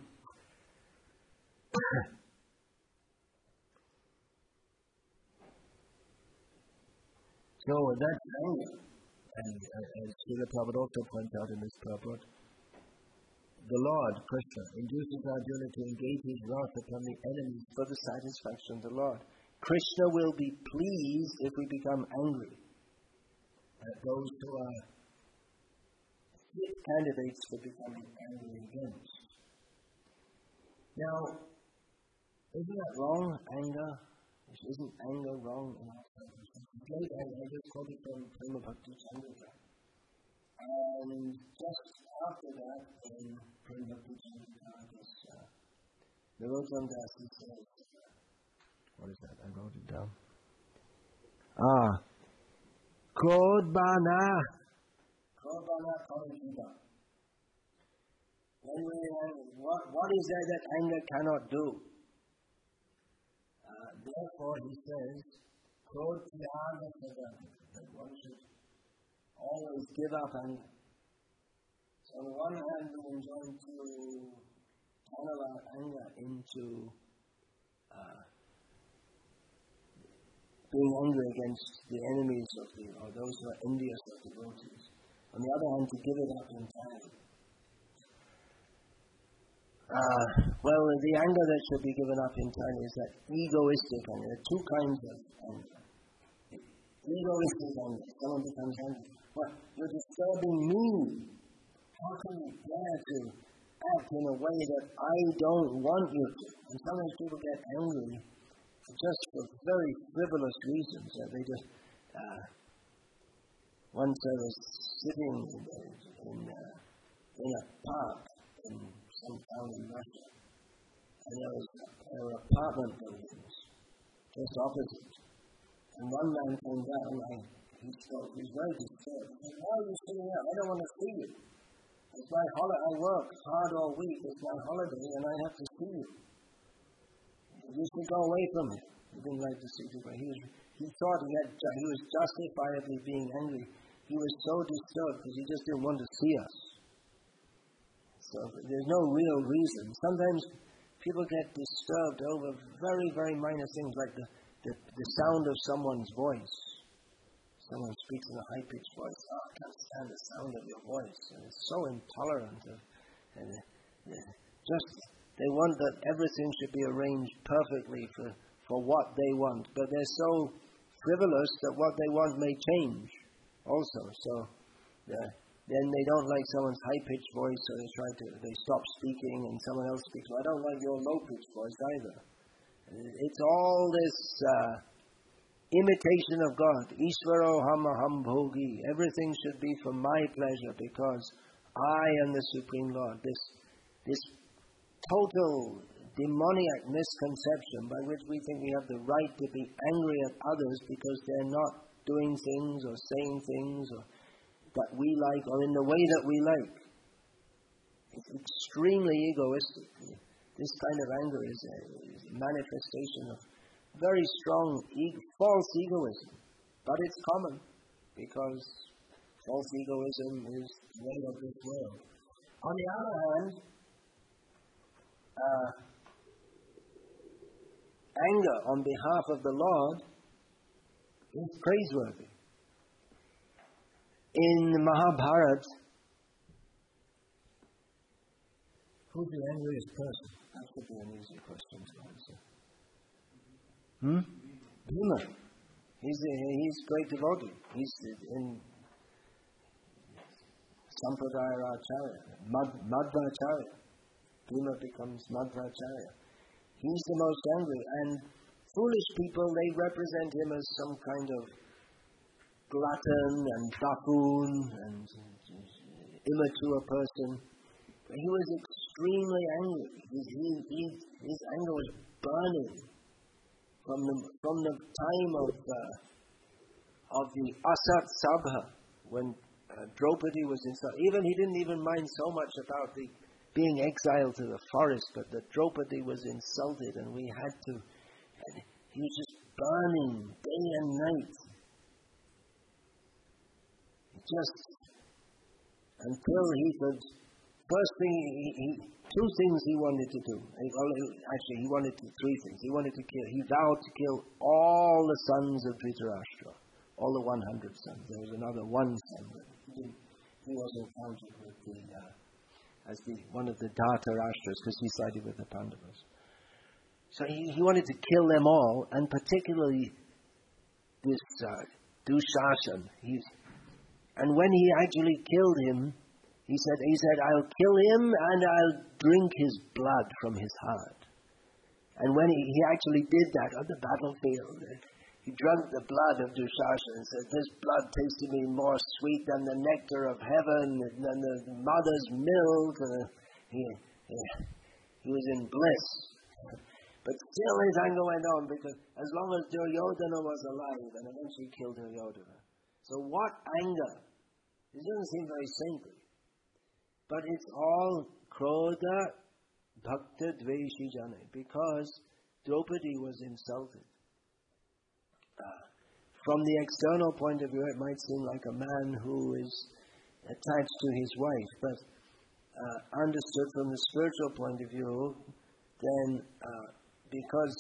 So that's anger. And uh, as Srila Prabhupada also points out in this purport, the Lord, Krishna, induces Arjuna to engage his wrath upon the enemies for the satisfaction of the Lord. Krishna will be pleased if we become angry at those who are fit candidates for becoming angry against. Now, isn't that wrong, anger? Isn't anger wrong in our Great anger, I just quoted from Prema Bhakti Chandrika. And just after that, in Prema Bhakti Chandrika, this uh, Narottam Das says, what is that? I wrote it down. Ah, Krodbana. Krodbana Krodbana. When we have, what, what is there that anger cannot do? Uh, therefore, he says, that one should always give up anger. So on the one hand, we're going to channel our anger into uh, being angry against the enemies of the, or those who are envious of the devotees. On the other hand, to give it up entirely. Uh, well, the anger that should be given up entirely is that egoistic anger. There are two kinds of anger. Egoistic anger. Someone becomes angry. What? You're disturbing me. How can you dare to act in a way that I don't want you to? And sometimes people get angry just for very frivolous reasons. Uh, they just. Uh, once I was sitting in, in, uh, in a park in some town in Russia, and there, was, there were apartment buildings just opposite. And one man came down and he spoke. He was very disturbed. He said, why are you sitting here? I don't want to see you. It's my holiday. I work hard all week. It's my holiday and I have to see you. You should go away from me. He didn't like to see people. He, was, he thought he, had, he was justifiably being angry. He was so disturbed because he just didn't want to see us. So there's no real reason. Sometimes people get disturbed over very, very minor things like the The, the sound of someone's voice. Someone speaks in a high-pitched voice. Oh, I can't stand the sound of your voice. And it's so intolerant. Of, and, uh, just, they want that everything should be arranged perfectly for, for what they want. But they're so frivolous that what they want may change also. So uh, then they don't like someone's high-pitched voice, so they try to, they stop speaking and someone else speaks. Well, I don't like your low-pitched voice either. It's all this uh, imitation of God. Ishvaro ham aham bhogi. Everything should be for my pleasure because I am the Supreme Lord. This, this total demoniac misconception by which we think we have the right to be angry at others because they're not doing things or saying things or that we like or in the way that we like. It's extremely egoistic. This kind of anger is a, is a manifestation of very strong e- false egoism. But it's common because false egoism is the way of this world. On the other hand, uh, anger on behalf of the Lord is praiseworthy. In the Mahabharata, who's the angriest person? That would be an easy question to answer. Hmm? Bhima. He's a, he's a great devotee. He's in Sampradaya Acharya, Mad, Madhvacharya. Bhima becomes Madhvacharya. He's the most angry. And foolish people, they represent him as some kind of glutton and buffoon and immature person. But he was extremely angry. His, he, he, his anger was burning from the from the time of uh, of the Asat Sabha, when uh, Draupadi was insulted. Even he didn't even mind so much about the being exiled to the forest, but that Draupadi was insulted, and we had to. And he was just burning day and night. Just until he could. First thing, he, he, two things he wanted to do. He, well, actually, he wanted to, three things. He wanted to kill. He vowed to kill all the sons of Dhritarashtra, all the one hundred sons. There was another one son, but he, he wasn't counted with the uh, as the one of the Dhartarashtras because he sided with the Pandavas. So he, he wanted to kill them all, and particularly this uh, Dushashan. He's And when he actually killed him, he said, he said, I'll kill him and I'll drink his blood from his heart. And when he, he actually did that on the battlefield, he drank the blood of Dushashan and said, this blood tasted me more sweet than the nectar of heaven, than the mother's milk. Uh, he, he, he was in bliss. But still his anger went on because as long as Duryodhana was alive, and eventually killed Duryodhana. So what anger? It doesn't seem very saintly. But it's all Krodha Bhakta Dveshi Jane, because Draupadi was insulted. Uh, from the external point of view, it might seem like a man who is attached to his wife, but uh, understood from the spiritual point of view, then uh, because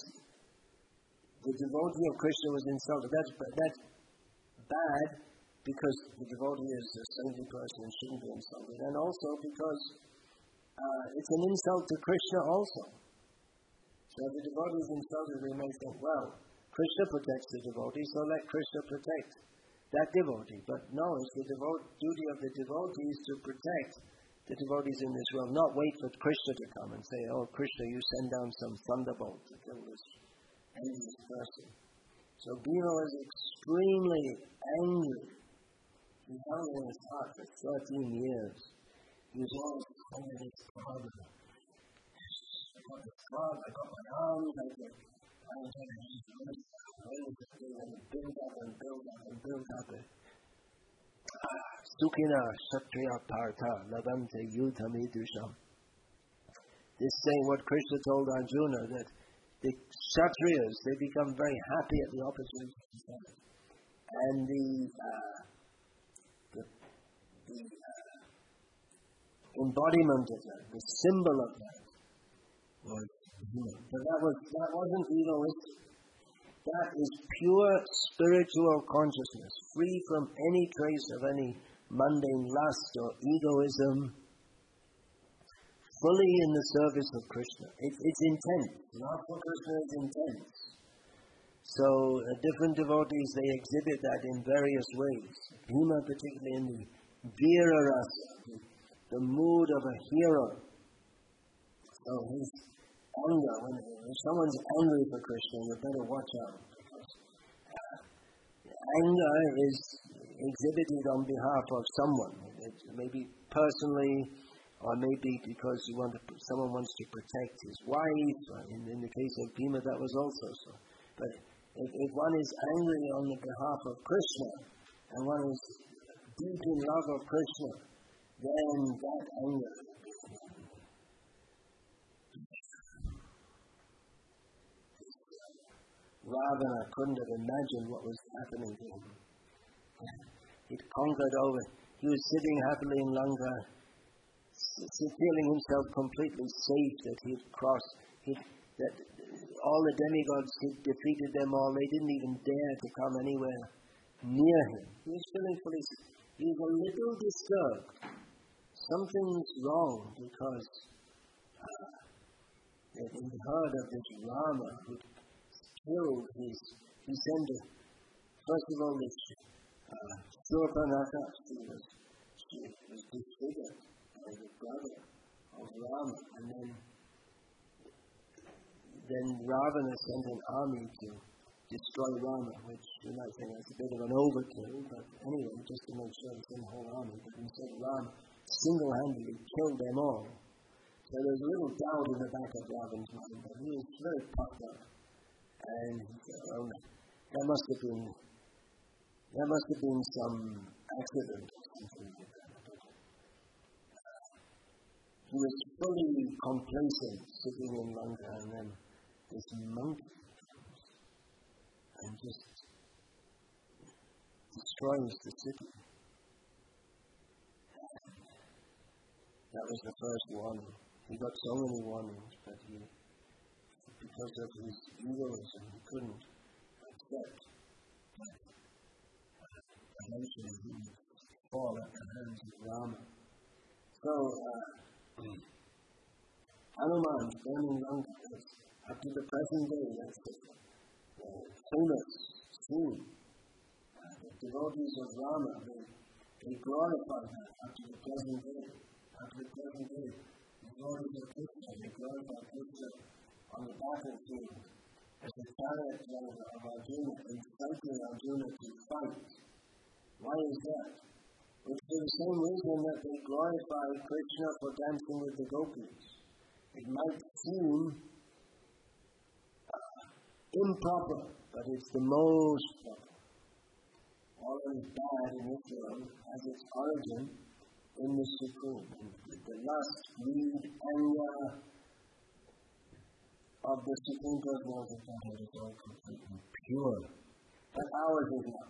the devotee of Krishna was insulted, that's, that's bad, because the devotee is a saintly person and shouldn't be insulted, and also because uh, it's an insult to Krishna also. So if the devotee is insulted, we may think, well, Krishna protects the devotee, so let Krishna protect that devotee. But no, it's the devo- duty of the devotees to protect the devotees in this world, not wait for Krishna to come and say, oh, Krishna, you send down some thunderbolt to kill this envious person. So Bhima was extremely angry. He held it in his heart for thirteen years. He was always holding his club. I got the club, I got my arms, I got I was on his wrist, and build up and build up and build up. Sukhina Kshatriya Partha Labante Yudhamidrusham. This saying what Krishna told Arjuna, that the Kshatriyas, they become very happy at the opportunity. And the uh, the, the uh, embodiment of that, the symbol of that, was Bhima. But that was that wasn't egoistic. That is pure spiritual consciousness, free from any trace of any mundane lust or egoism, fully in the service of Krishna. It, it's intense. Love for Krishna is intense. So uh, different devotees, they exhibit that in various ways. Bhima particularly in the Veera Rasa, the, the mood of a hero. So his anger, when, when someone's angry for Krishna, you better watch out. Because uh, anger is exhibited on behalf of someone. It may be personally, or maybe because you want to, someone wants to protect his wife. In, in the case of Bhima, that was also so. But if, if one is angry on the behalf of Krishna, and one is deep in love of Krishna, then that anger Ravana couldn't have imagined what was happening to him. He'd conquered over. He was sitting happily in Lanka, feeling himself completely safe that he'd crossed, he'd, that all the demigods, he'd defeated them all. They didn't even dare to come anywhere near him. He was feeling fully safe. He was a little disturbed. Something's wrong because uh, he'd heard of this Rama who'd killed his, he sent a, first of all, this uh, Shurpanakha, she was, she was disfigured by the brother of Rama, and then, then Ravana sent an army to destroy Rama, which you might think that's a bit of an overkill, but anyway, just to make sure it's in the whole army, but instead Rama single-handedly killed them all. So there was a little doubt in the back of Ravana's mind, but he was very puffed up. And he said, oh, there must have been, there must have been some accident or something like that. Uh, he was fully complacent sitting in Lanka, and then this monkey comes and just destroys the city. That was the first warning. He got so many warnings, but he because of his egoism, he couldn't accept that eventually he would fall at the hands of Rama. So, uh, Hanuman, burning Lanka, up to the present day, that's the uh, famous scene. Uh, the devotees of Rama, they, they glorify that up to the present day. Up to the present day, the devotees of Krishna, they glorify Krishna on the battlefield as the chariot driver of Arjuna, inciting Arjuna to fight. Why is that? It's for the same reason that they glorify Krishna for dancing with the gopis. It might seem uh, improper, but it's the most proper. All that is bad in this world has its origin in the Supreme. The lust, greed, anger of the Supreme Personality of Godhead is all completely pure. But ours is not.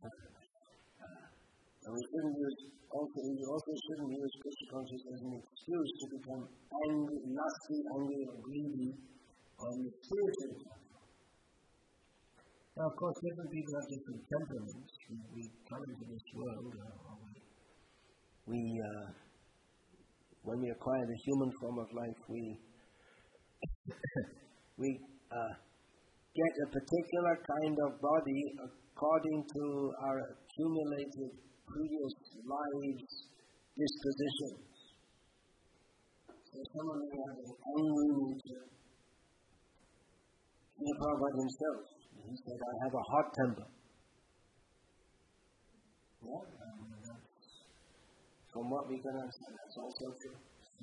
And we shouldn't use, also, we also shouldn't use Krishna consciousness as an excuse to become angry, lusty, angry, or greedy on the spiritual level. Now, of course, different people have different temperaments. We, we come into this world, uh, we, uh, when we acquire the human form of life, we we uh, get a particular kind of body according to our accumulated previous lives' dispositions. So someone may have an angry nature. Srila Prabhupada himself, he said, I have a hot temper. Yeah, um, from what we can understand, that's also true.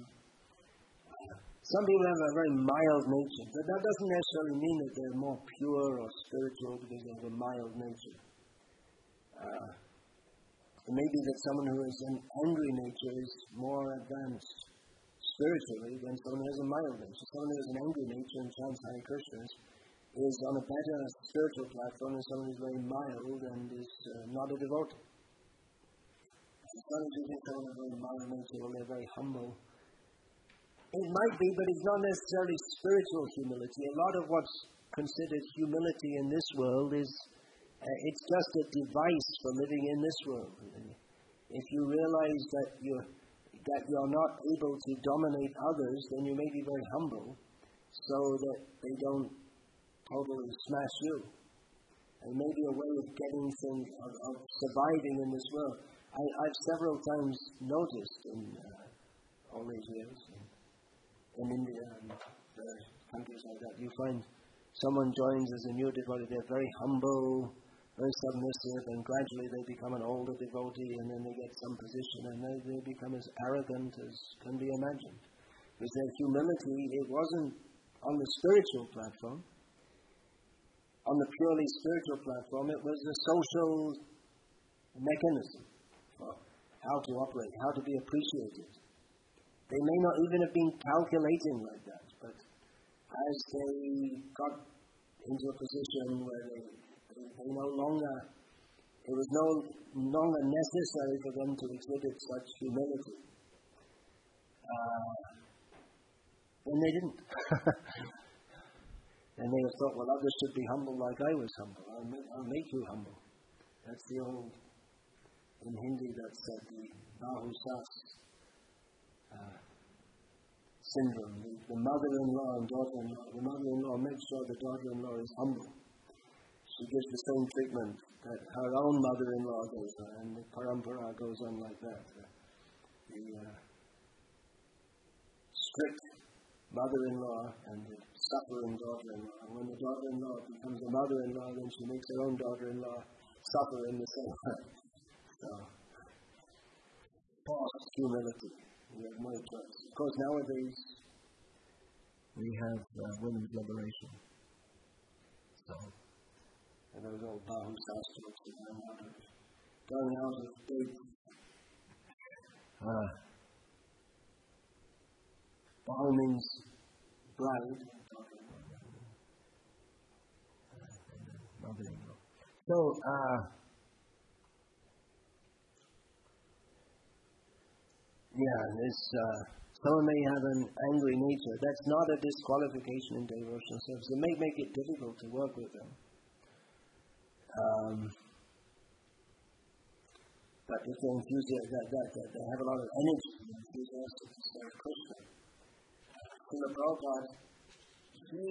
Some people have a very mild nature, but that doesn't necessarily mean that they're more pure or spiritual because they have a mild nature. Uh, it may be that someone who has an angry nature is more advanced spiritually than someone who has a mild nature. Someone who has an angry nature and chants Hare Krishnas is on a better spiritual platform than someone who's very mild and is uh, not a devotee. Sometimes you think someone with a very mild nature, well, they're very humble. It might be, but it's not necessarily spiritual humility. A lot of what's considered humility in this world is, uh, it's just a device for living in this world. If you realize that you're, that you're not able to dominate others, then you may be very humble so that they don't totally smash you. It may be a way of getting things, of, of surviving in this world. I, I've several times noticed in uh, all these years, in, in India and uh, countries like that, you find someone joins as a new devotee, they're very humble, very submissive, and gradually they become an older devotee, and then they get some position, and they, they become as arrogant as can be imagined. Because their humility, it wasn't on the spiritual platform. On the purely spiritual platform, it was a social mechanism for how to operate, how to be appreciated. They may not even have been calculating like that, but as they got into a position where they, they, they no longer, it was no longer necessary for them to exhibit such humility, uh, then they didn't. And they have thought, well, others should be humble like I was humble. I'll make, I'll make you humble. That's the old, in Hindi, that's uh, the Bahusas uh, syndrome. The, the mother-in-law and daughter-in-law. The mother-in-law makes sure the daughter-in-law is humble. She gives the same treatment that her own mother-in-law gave her, and the parampara goes on like that. Uh, the uh, strict mother-in-law and the suffering daughter-in-law. And when the daughter-in-law becomes a mother-in-law, then she makes her own daughter-in-law suffer in the same way. So, false humility. We have no choice. Of course, nowadays we have uh, women's liberation. So, and those old Bahusas jokes that I'm out of, going out of date. Uh, Bahu means bride. So, uh, yeah, this, uh, someone may have an angry nature. That's not a disqualification in devotional service. It may make it difficult to work with them. Um, but if they're enthusiastic, that, that, that they have a lot of energy, enthusiastic to serve Krishna. Srila Prabhupada, he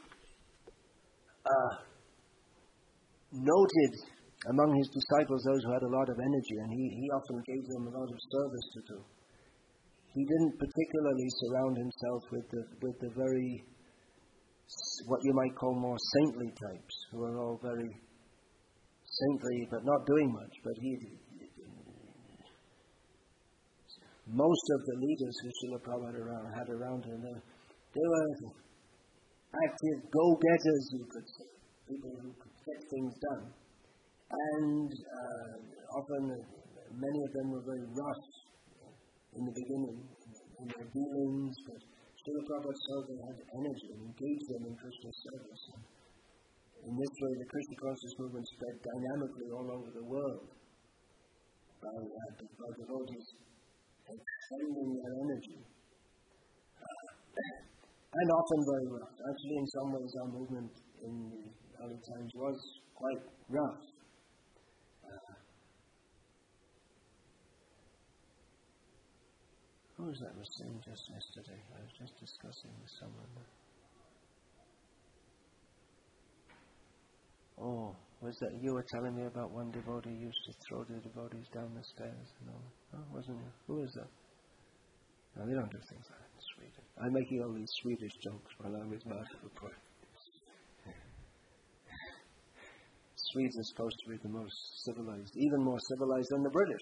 uh, noted among his disciples those who had a lot of energy, and he, he often gave them a lot of service to do. He didn't particularly surround himself with the with the very, what you might call more saintly types, who are all very saintly but not doing much. But he, most of the leaders who Srila Prabhupada around, had around him, they, they were active go-getters, you could say, people who could get things done. And uh, often, uh, many of them were very rough in the beginning, in their dealings, but Srila Prabhupada saw they had energy and engaged them in Krishna's service. And in this way, the Krishna consciousness movement spread dynamically all over the world by, uh, by devotees extending their energy. Uh, and often very rough. Actually, in some ways, our movement in the early times was quite rough. Uh, who was that was saying just yesterday? I was just discussing with someone. Oh, was that you were telling me about one devotee used to throw the devotees down the stairs and all that? Oh, wasn't you? Who is that? No, they don't do things like that in Sweden. I'm making all these Swedish jokes while I'm with Madhava. Swedes are supposed to be the most civilized, even more civilized than the British.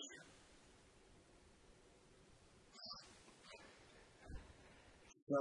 So,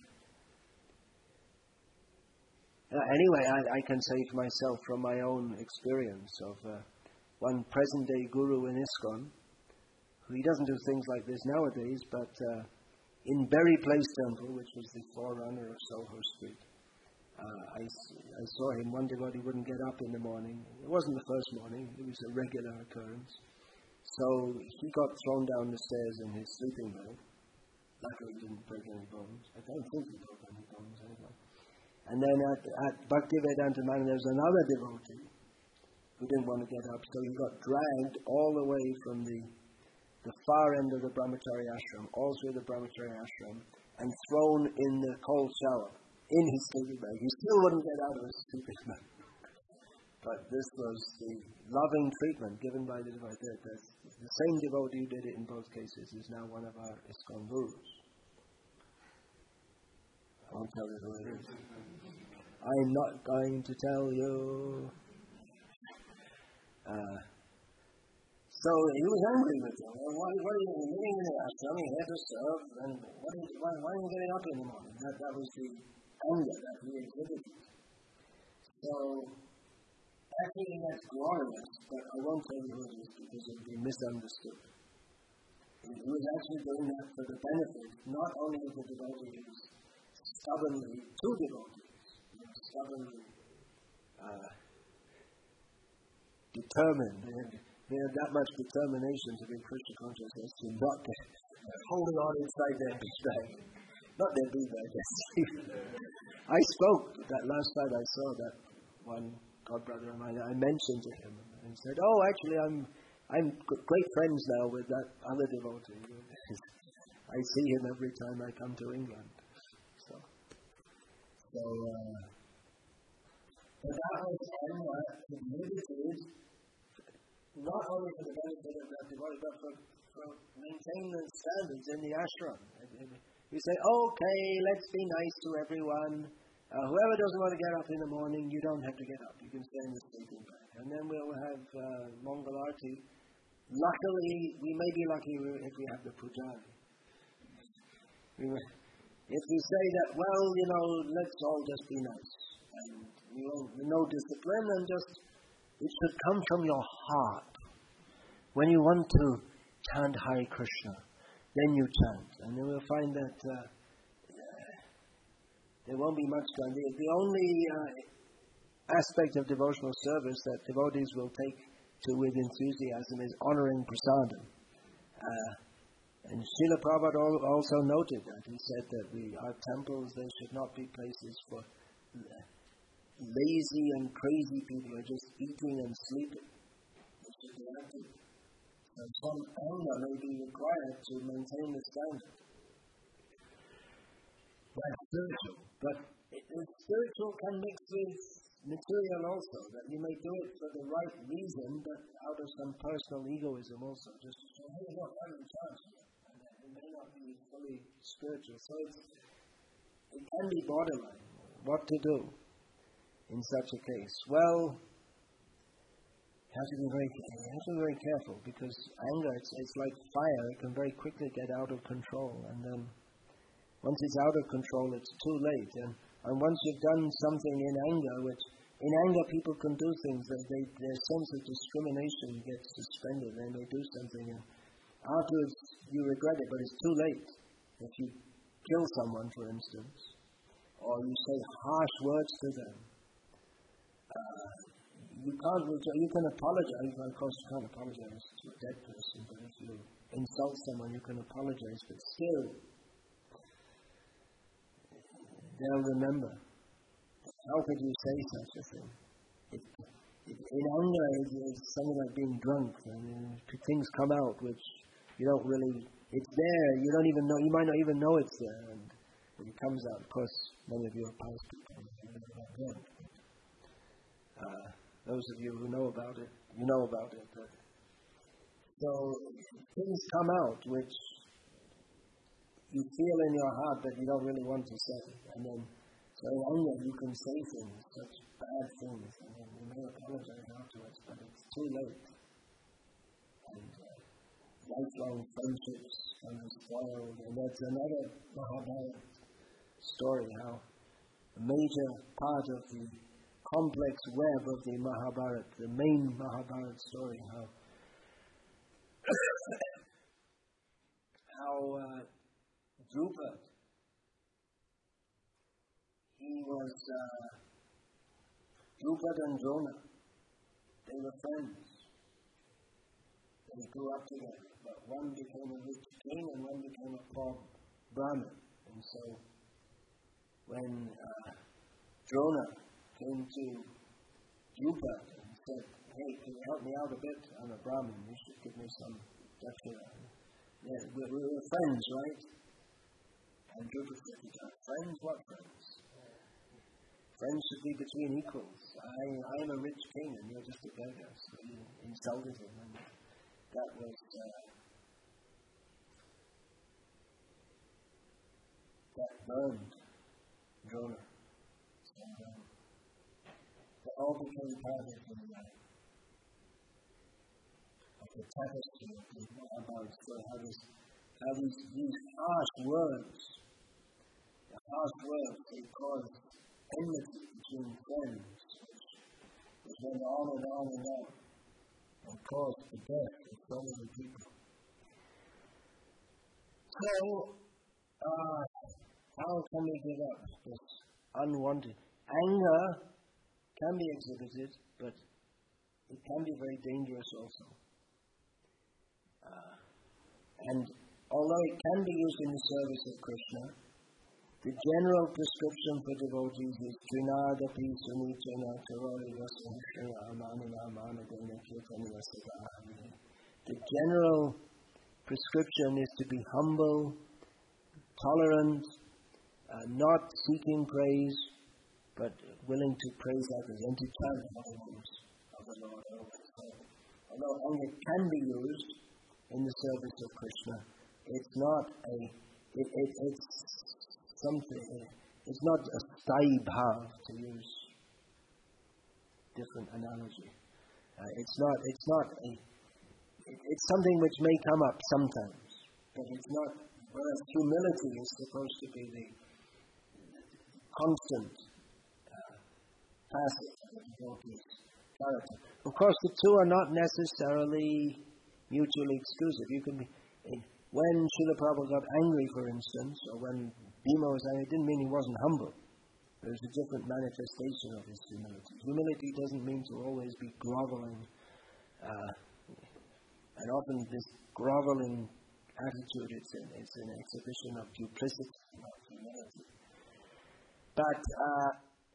uh, anyway, I, I can say for myself from my own experience of uh, one present-day guru in ISKCON, who he doesn't do things like this nowadays, but uh, in Berry Place Temple, which was the forerunner of Soho Street, uh, I, I saw him. One devotee wouldn't get up in the morning. It wasn't the first morning. It was a regular occurrence. So he got thrown down the stairs in his sleeping bag. Luckily, he didn't break any bones. I don't think he broke any bones anyway. And then at, at Bhaktivedanta Manor, there was another devotee who didn't want to get up, so he got dragged all the way from the the far end of the Brahmachari ashram, all through the Brahmachari ashram, and thrown in the cold shower, in his sleeping bag. He still wouldn't get out of his sleeping bag. But this was the loving treatment given by the devotee. The same devotee who did it in both cases is now one of our ISKCON gurus. I won't tell you who it is. I'm not going to tell you. Uh, so he was angry with them. Well, why, why are you living in the ashram? He had to serve, and what is, why, why are you getting up in the morning? That, that was the anger that he exhibited. So, actually that's glorious, but I won't tell you who it is because it will be misunderstood. He was actually doing that for the benefit, not only of the devotees, stubbornly, two devotees, you know, stubbornly uh, determined. They had, they had that much determination to be Krishna conscious as to not get holding on inside their bead bag. Not their bead bag, yes. I spoke that last night I saw that one godbrother of mine. I mentioned to him and said, oh, actually, I'm I'm great friends now with that other devotee. I see him every time I come to England. So, so uh, but that was Anga communicated not only for the benefit of that devotee, but for, for maintenance standards in the ashram. You say, okay, let's be nice to everyone. Uh, whoever doesn't want to get up in the morning, you don't have to get up. You can stay in the sleeping bag. And then we'll have uh, Mongol Arti. Luckily, we may be lucky if we have the pujari. We may, if we say that, well, you know, let's all just be nice. And we won't, no discipline, and just, it should come from your heart. When you want to chant Hare Krishna, then you chant. And then we'll find that uh, there won't be much done. The, the only uh, aspect of devotional service that devotees will take to with enthusiasm is honoring prasadam. Uh, and Srila Prabhupada also noted that. He said that we, our temples, they should not be places for lazy and crazy people who are just eating and sleeping. They should be active. And some anger may be required to maintain the standard. That's spiritual. But it, the spiritual can mix with material also, that you may do it for the right reason, but out of some personal egoism also. Just to say, hey, look, I'm in charge here. And it may not be fully spiritual. So it's, it can be borderline. What to do in such a case? Well, you have to be very, you have to be very careful, because anger, it's, it's like fire. It can very quickly get out of control. And then once it's out of control, it's too late. And, and once you've done something in anger, which in anger people can do things, that they, their sense of discrimination gets suspended. They may do something, and afterwards you regret it, but it's too late. If you kill someone, for instance, or you say harsh words to them, uh, you can't. You can apologize. Of course, you can't apologize to a dead person, but if you insult someone, you can apologize. But still, they'll remember. How could you say such a thing? It, it, in anger, it's something like being drunk. I mean, things come out which you don't really. It's there. You don't even know. You might not even know it's there, and when it comes out, of course, many of you are pious people. Uh, those of you who know about it, you know about it. But so things come out which you feel in your heart that you don't really want to say, and then so in anger you can say things, such bad things, and then you may apologize afterwards, but it's too late. And uh, lifelong friendships can be spoiled, and that's another Mahabharata story, how a major part of the complex web of the Mahabharata, the main Mahabharata story, how how uh, Drupad, he was uh, Drupad and Drona, they were friends. They grew up together, but one became a rich king and one became a poor Brahmin. And so when uh, Drona came to Drupad and said, hey, can you help me out a bit? I'm a Brahmin, you should give me some dakshina. Yeah, we were friends, right? And Drupad said, friends? What friends? Friends should be between equals. I I am a rich king and you're just a beggar. So he insulted him, and that was uh, that burned Drona. So um, they all became part of the, uh, of the tapestry of the Mahabharata. So how these how these these harsh words, the harsh words, they caused enmity between friends, which It went on and on and on and caused the death of so many people. So, uh, how can we give up this unwanted? Anger can be exhibited, but it can be very dangerous also. Uh, and although it can be used in the service of Krishna, the general prescription for devotees is Trinadapi Sunichana Karoli Vasahishaya Amanina Amanadana Kirtaniya Sadahari. The general prescription is to be humble, tolerant, uh, not seeking praise, but willing to praise others and to chant the names of the Lord always. So, although anger can be used in the service of Krishna, it's not a, it, it, it's something, it's not a sthai bhav, to use different analogy. Uh, it's not, it's not a, it, it's something which may come up sometimes, but it's not, whereas humility is supposed to be the constant uh, facet of the devotee's character. Of course, the two are not necessarily mutually exclusive. You can be, when Srila Prabhupada got angry, for instance, or when Bhima was angry, it didn't mean he wasn't humble. There was a different manifestation of his humility. Humility doesn't mean to always be groveling, uh, and often this groveling attitude, it's an, it's an exhibition of duplicity, not humility. But, uh,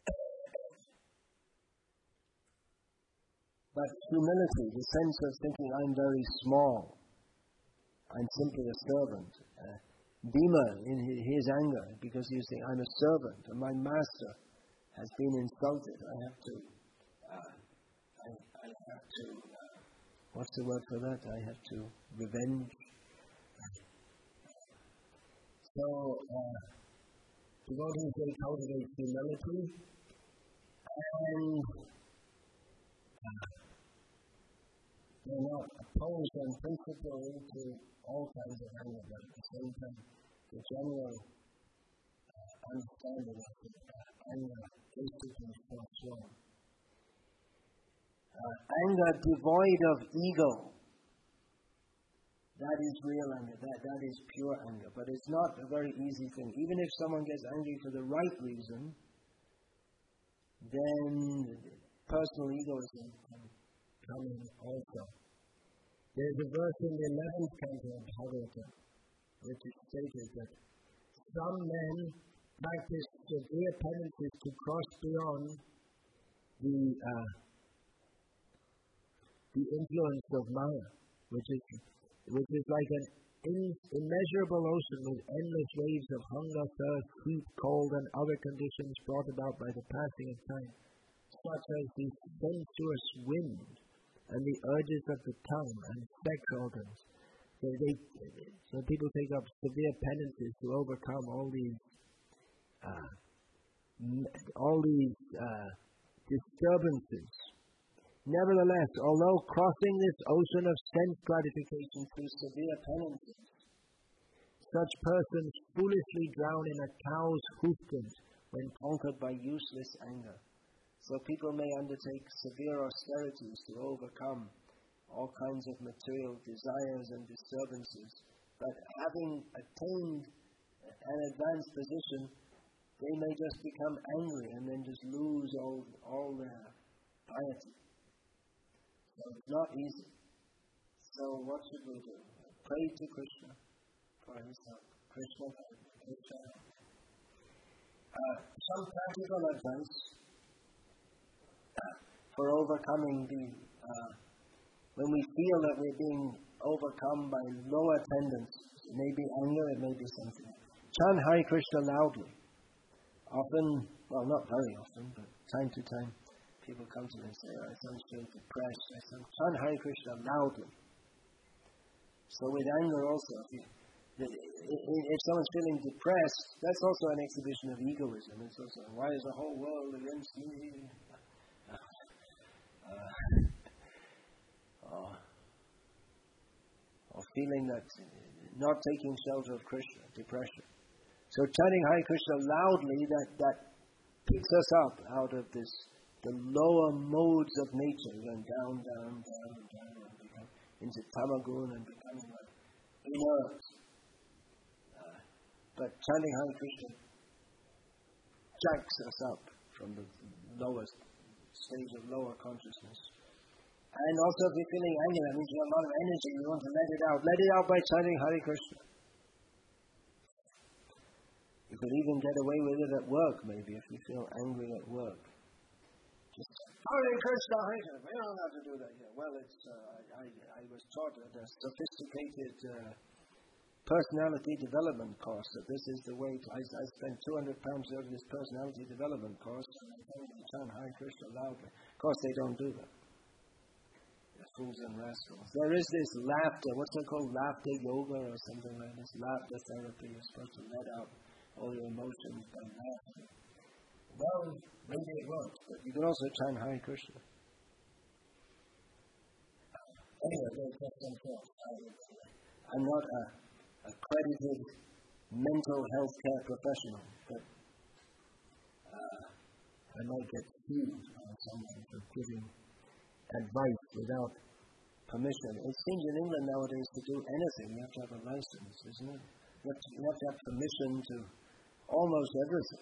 but humility, the sense of thinking I'm very small, I'm simply a servant. Uh, Bhima, in his anger, because he was saying, I'm a servant, and my master has been insulted. I have to, uh, I, I have to, uh, what's the word for that? I have to revenge. So, uh, devotees, they cultivate humility, and uh, they're not opposed in principle to all kinds of anger, but at the same time, the general uh, understanding of the uh, anger is to be strong. Uh, anger devoid of ego, that is real anger, that, that is pure anger. But it's not a very easy thing. Even if someone gets angry for the right reason, then personal egoism can come in also. There's a verse in the eleventh canto of Bhagavata which is stated that some men practice severe penances to cross beyond the uh, the influence of Maya, which is which is like an in- immeasurable ocean with endless waves of hunger, thirst, heat, cold, and other conditions brought about by the passing of time, such as the sensuous wind and the urges of the tongue and sex organs. So, they, so people take up severe penances to overcome all these, uh, all these uh, disturbances. Nevertheless, although crossing this ocean of sense gratification through severe penances, such persons foolishly drown in a cow's hoofprint when conquered by useless anger. So people may undertake severe austerities to overcome all kinds of material desires and disturbances, but having attained an advanced position, they may just become angry and then just lose all, all their piety. So it's not easy. So what should we do? Pray to Krishna for his help. Krishna, Krishna. Uh, some practical advice for overcoming the, uh, when we feel that we're being overcome by lower tendencies. It may be anger, it may be something. Chant Hare Krishna loudly. Often, well, not very often, but time to time, people come to me and say, oh, I sound so depressed. I sound, chant Hare Krishna loudly. So with anger also, if, you, if someone's feeling depressed, that's also an exhibition of egoism. It's also, why is the whole world against me? Uh, or, or feeling that not taking shelter of Krishna, depression. So chanting Hare Krishna loudly, that, that picks us up out of this the lower modes of nature, going down, down, down, down, and become into tamagun and becoming like inert. Uh, but chanting Hare Krishna jacks us up from the lowest stage of lower consciousness. And also if you're feeling anger, that means you have a lot of energy, you want to let it out. Let it out by chanting Hare Krishna. You could even get away with it at work, maybe, if you feel angry at work. Just Hare Krishna, Hare Krishna. We don't have to do that here. Well, it's uh, I, I was taught at a sophisticated uh, personality development course that this is the way to, I, I spent two hundred pounds over this personality development course and I told them to chant Hare Krishna loudly. Of course, they don't do that. They're fools and rascals. There is this laughter, what's it called? Laughter yoga or something like this. Laughter therapy. You're supposed to let out all your emotions by laughter. Well, maybe it works, but you can also chant Hare Krishna. Anyway, there's just some thoughts. I'm not a accredited mental health care professional, but uh, I might get sued by someone for giving advice without permission. It seems in England nowadays to do anything, you have to have a license, isn't it? You have to, you have, to have permission to almost everything.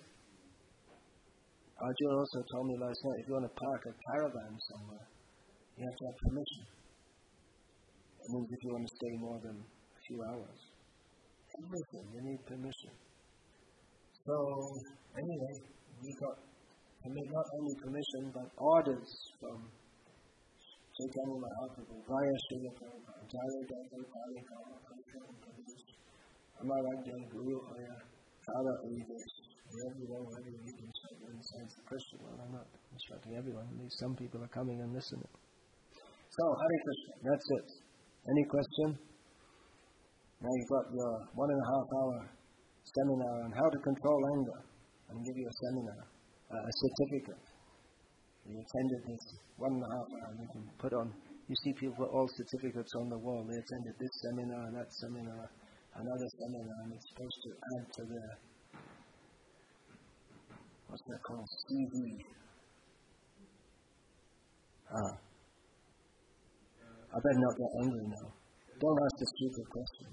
Arjun also told me last night, if you want to park a caravan somewhere, you have to have permission. It means if you want to stay more than a few hours. Everything, you need permission. So, anyway, we got not only permission, but orders from Chaitanya Mahaprabhu, via Srila Prabhupada, Jaya Jaya Kali Kala Kala Kala Amaragya Guru Aya Kala Ulidesh. Everyone, whether you can say insights of Krishna, well, I'm not instructing everyone, at least some people are coming and listening. So, Hare Krishna, that's it. Any question? Now you've got your one and a half hour seminar on how to control anger. I'll give you a seminar, uh, a certificate. You attended this one and a half hour, and you can put on, you see people put all certificates on the wall. They attended this seminar, that seminar, another seminar, and it's supposed to add to their, what's that called, C V. Ah. I better not get angry now. Don't ask a stupid question.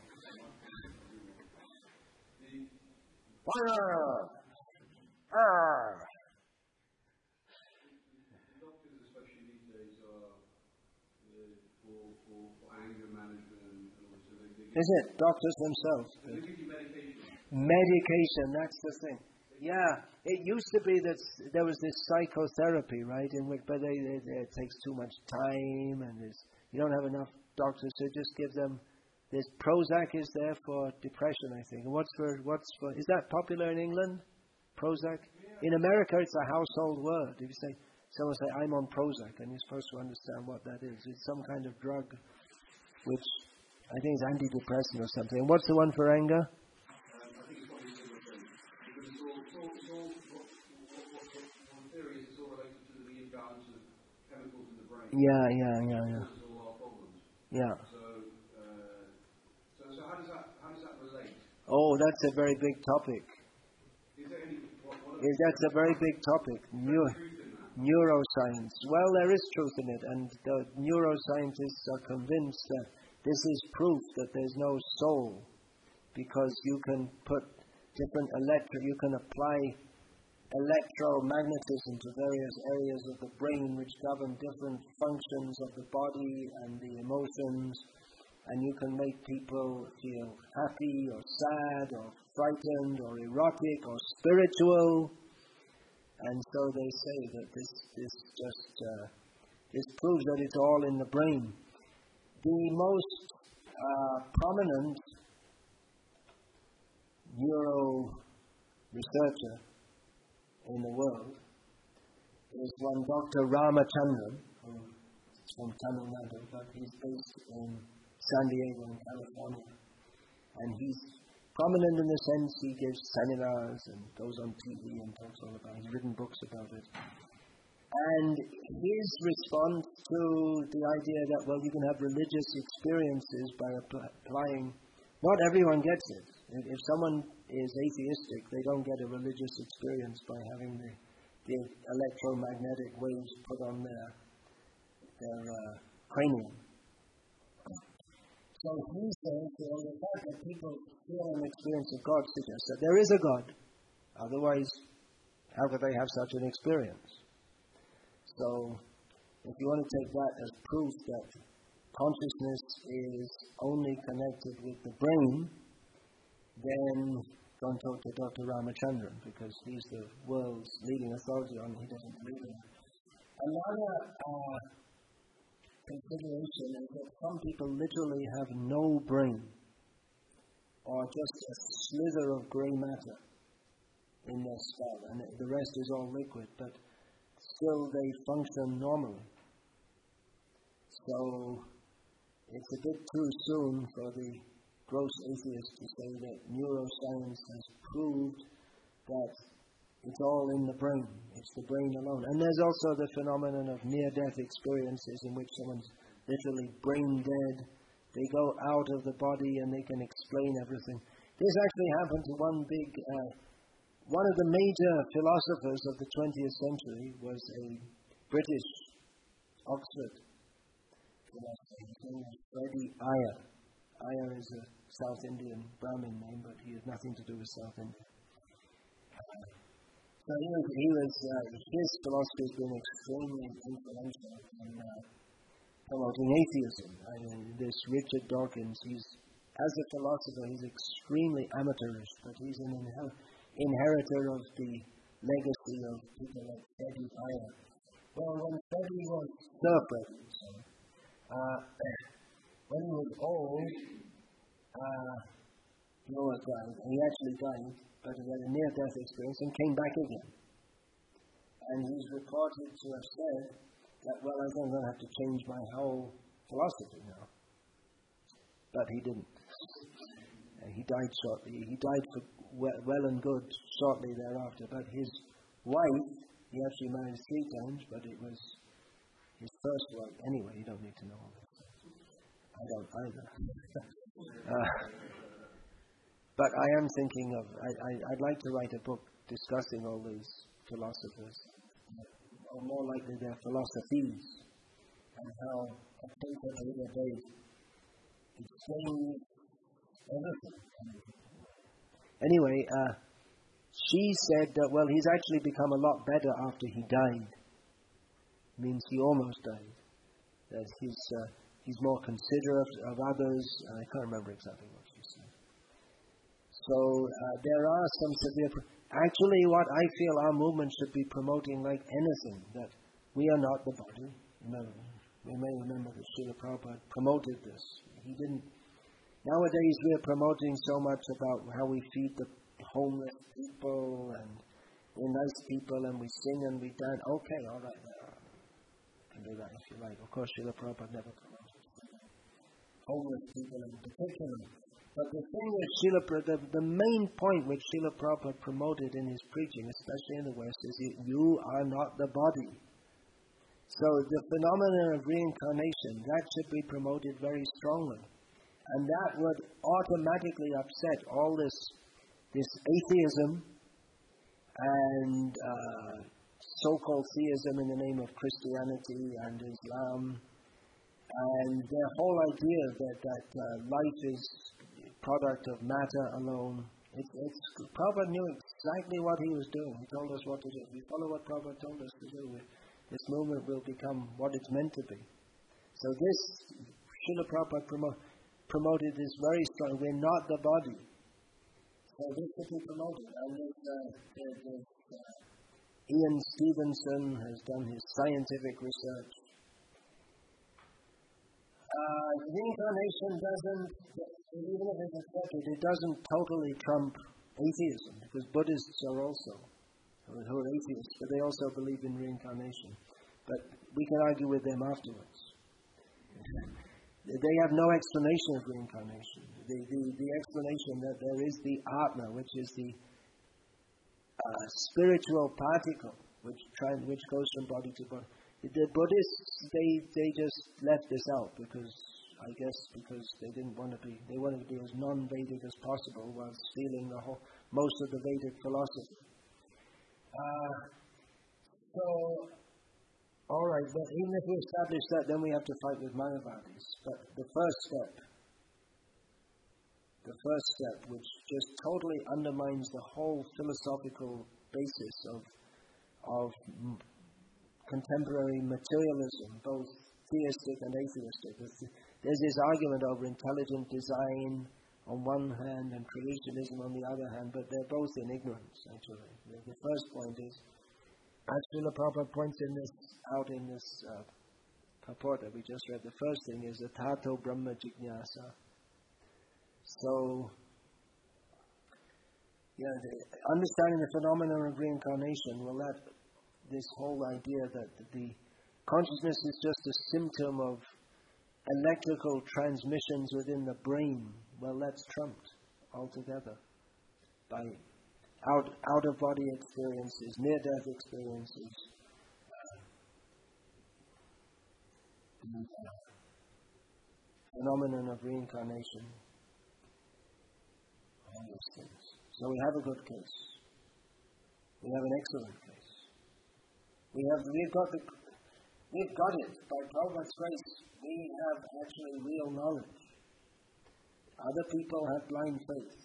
Arr! Arr! Doctors, especially these days, are uh, for, for, for anger management and also they, they Is it? Doctors themselves. They give you medication. Medication, that's the thing. Yeah, it used to be that there was this psychotherapy, right, in which, but they, they, they, it takes too much time and there's, you don't have enough doctors to just give them. This Prozac is there for depression, I think. And what's for, what's for, is that popular in England? Prozac? In America, it's a household word. If you say, someone say, I'm on Prozac, and you're supposed to understand what that is. It's some kind of drug, which I think is antidepressant or something. And what's the one for anger? Um, I think it's probably similar thing. Because it's all, it's all, it's all what, what, what, what, one theory is it's all related to the imbalance of chemicals in the brain. Yeah, yeah, yeah, yeah. This is all our problems. Yeah. So, uh, so, so how does that, how does that relate? Oh, that's a very big topic. Is there any, what, what Yeah, that's a very big topic. Neu- truth in that? neuroscience. Well, there is truth in it, and the neuroscientists are convinced that this is proof that there's no soul, because you can put different electro, you can apply electromagnetism to various areas of the brain which govern different functions of the body and the emotions, and you can make people feel happy or sad or frightened or erotic or spiritual. And so they say that this this just uh, this proves that it's all in the brain. The most uh, prominent neuro researcher in the world is one Doctor Ramachandran, who is from Tamil Nadu, but he's based in San Diego in California. And he's prominent in the sense he gives seminars and goes on T V and talks all about it. He's written books about it. And his response to the idea that, well, you can have religious experiences by app- applying, not everyone gets it. If, if someone is atheistic, they don't get a religious experience by having the, the electromagnetic waves put on their, their uh, cranium. So he says that the fact that people feel an experience of God suggests that there is a God. Otherwise, how could they have such an experience? So, if you want to take that as proof that consciousness is only connected with the brain, then go and talk to Doctor Ramachandran, because he's the world's leading authority on it. He doesn't believe in it. Another uh, consideration is that some people literally have no brain, or just a slither of grey matter in their skull, and the rest is all liquid, but still they function normally. So it's a bit too soon for the gross atheist to say that neuroscience has proved that it's all in the brain. It's the brain alone. And there's also the phenomenon of near-death experiences in which someone's literally brain dead. They go out of the body and they can explain everything. This actually happened to one big, uh, one of the major philosophers of the twentieth century was a British Oxford philosopher. His name was Freddie Iyer. Iyer is a South Indian Brahmin name, but he has nothing to do with South India. Uh, so he was, he was uh, his philosophy has been extremely influential in uh, promoting atheism. I mean, this Richard Dawkins, he's, as a philosopher, he's extremely amateurish, but he's an inher- inheritor of the legacy of people like Freddie Iyer. Well, when Freddie was, no, Freddie, sorry, uh, when he was old, uh, he almost died. He actually died, but he had a near-death experience and came back again. And he's reported to have said that, well, I think I'm going to have to change my whole philosophy now. But he didn't. Uh, he died shortly. He died for well, well and good shortly thereafter. But his wife, he actually married three times, but it was his first wife. Anyway, you don't need to know all this. I don't either. uh, but I am thinking of, I, I, I'd like to write a book discussing all these philosophers, or more likely their philosophies, and how I think that they explain everything. Anyway, uh, she said that, well, he's actually become a lot better after he died. Means he almost died. That he's, uh, he's more considerate of others. I can't remember exactly what she said. So uh, there are some severe... Pro- Actually, what I feel our movement should be promoting like anything, that we are not the body. Remember, we may remember that Srila Prabhupada promoted this. He didn't... Nowadays we are promoting so much about how we feed the homeless people, and we're nice people, and we sing and we dance. Okay, all right, uh, you can do that if you like. Of course, Srila Prabhupada never promoted homeless people in particular. But the thing with Srila Prabhupada, the, the main point which Srila Prabhupada promoted in his preaching, especially in the West, is that you are not the body. So the phenomenon of reincarnation, that should be promoted very strongly. And that would automatically upset all this this atheism and uh, so-called theism in the name of Christianity and Islam, and their whole idea that, that uh, life is product of matter alone. It's, it's, Prabhupada knew exactly what he was doing. He told us what to do. If we follow what Prabhupada told us to do, this movement will become what it's meant to be. So this, Srila Prabhupada promo- promoted this very strong. We're not the body. So this should be promoted. And this, uh, this, uh, Ian Stevenson has done his scientific research. Uh, reincarnation doesn't, even if it's accepted, it doesn't totally trump atheism, because Buddhists are also, who are atheists, but they also believe in reincarnation. But we can argue with them afterwards. They have no explanation of reincarnation. The, the, the explanation that there is the Atma, which is the uh, spiritual particle, which try, which goes from body to body. The Buddhists, they, they just left this out because, I guess, because they didn't want to be, they wanted to be as non-Vedic as possible while stealing the whole, most of the Vedic philosophy. Uh, So, all right, but Even if we establish that, then we have to fight with Mayavadis. But the first step, the first step, which just totally undermines the whole philosophical basis of of m- contemporary materialism, both theistic and atheistic. There's, there's this argument over intelligent design on one hand and creationism on the other hand, but they're both in ignorance, actually. The, the first point is, as Srila Prabhupada points in this, out in this uh, purport that we just read, the first thing is Atato Brahma Jignasa. So, yeah, the, understanding the phenomenon of reincarnation, well, that this whole idea that the consciousness is just a symptom of electrical transmissions within the brain, well, that's trumped altogether by out, out-of-body experiences, near-death experiences, uh, the uh, phenomenon of reincarnation, all those things. So we have a good case. We have an excellent case. We have, we've got the, we've got it. By Prabhupada's grace, we have actually real knowledge. Other people have blind faith.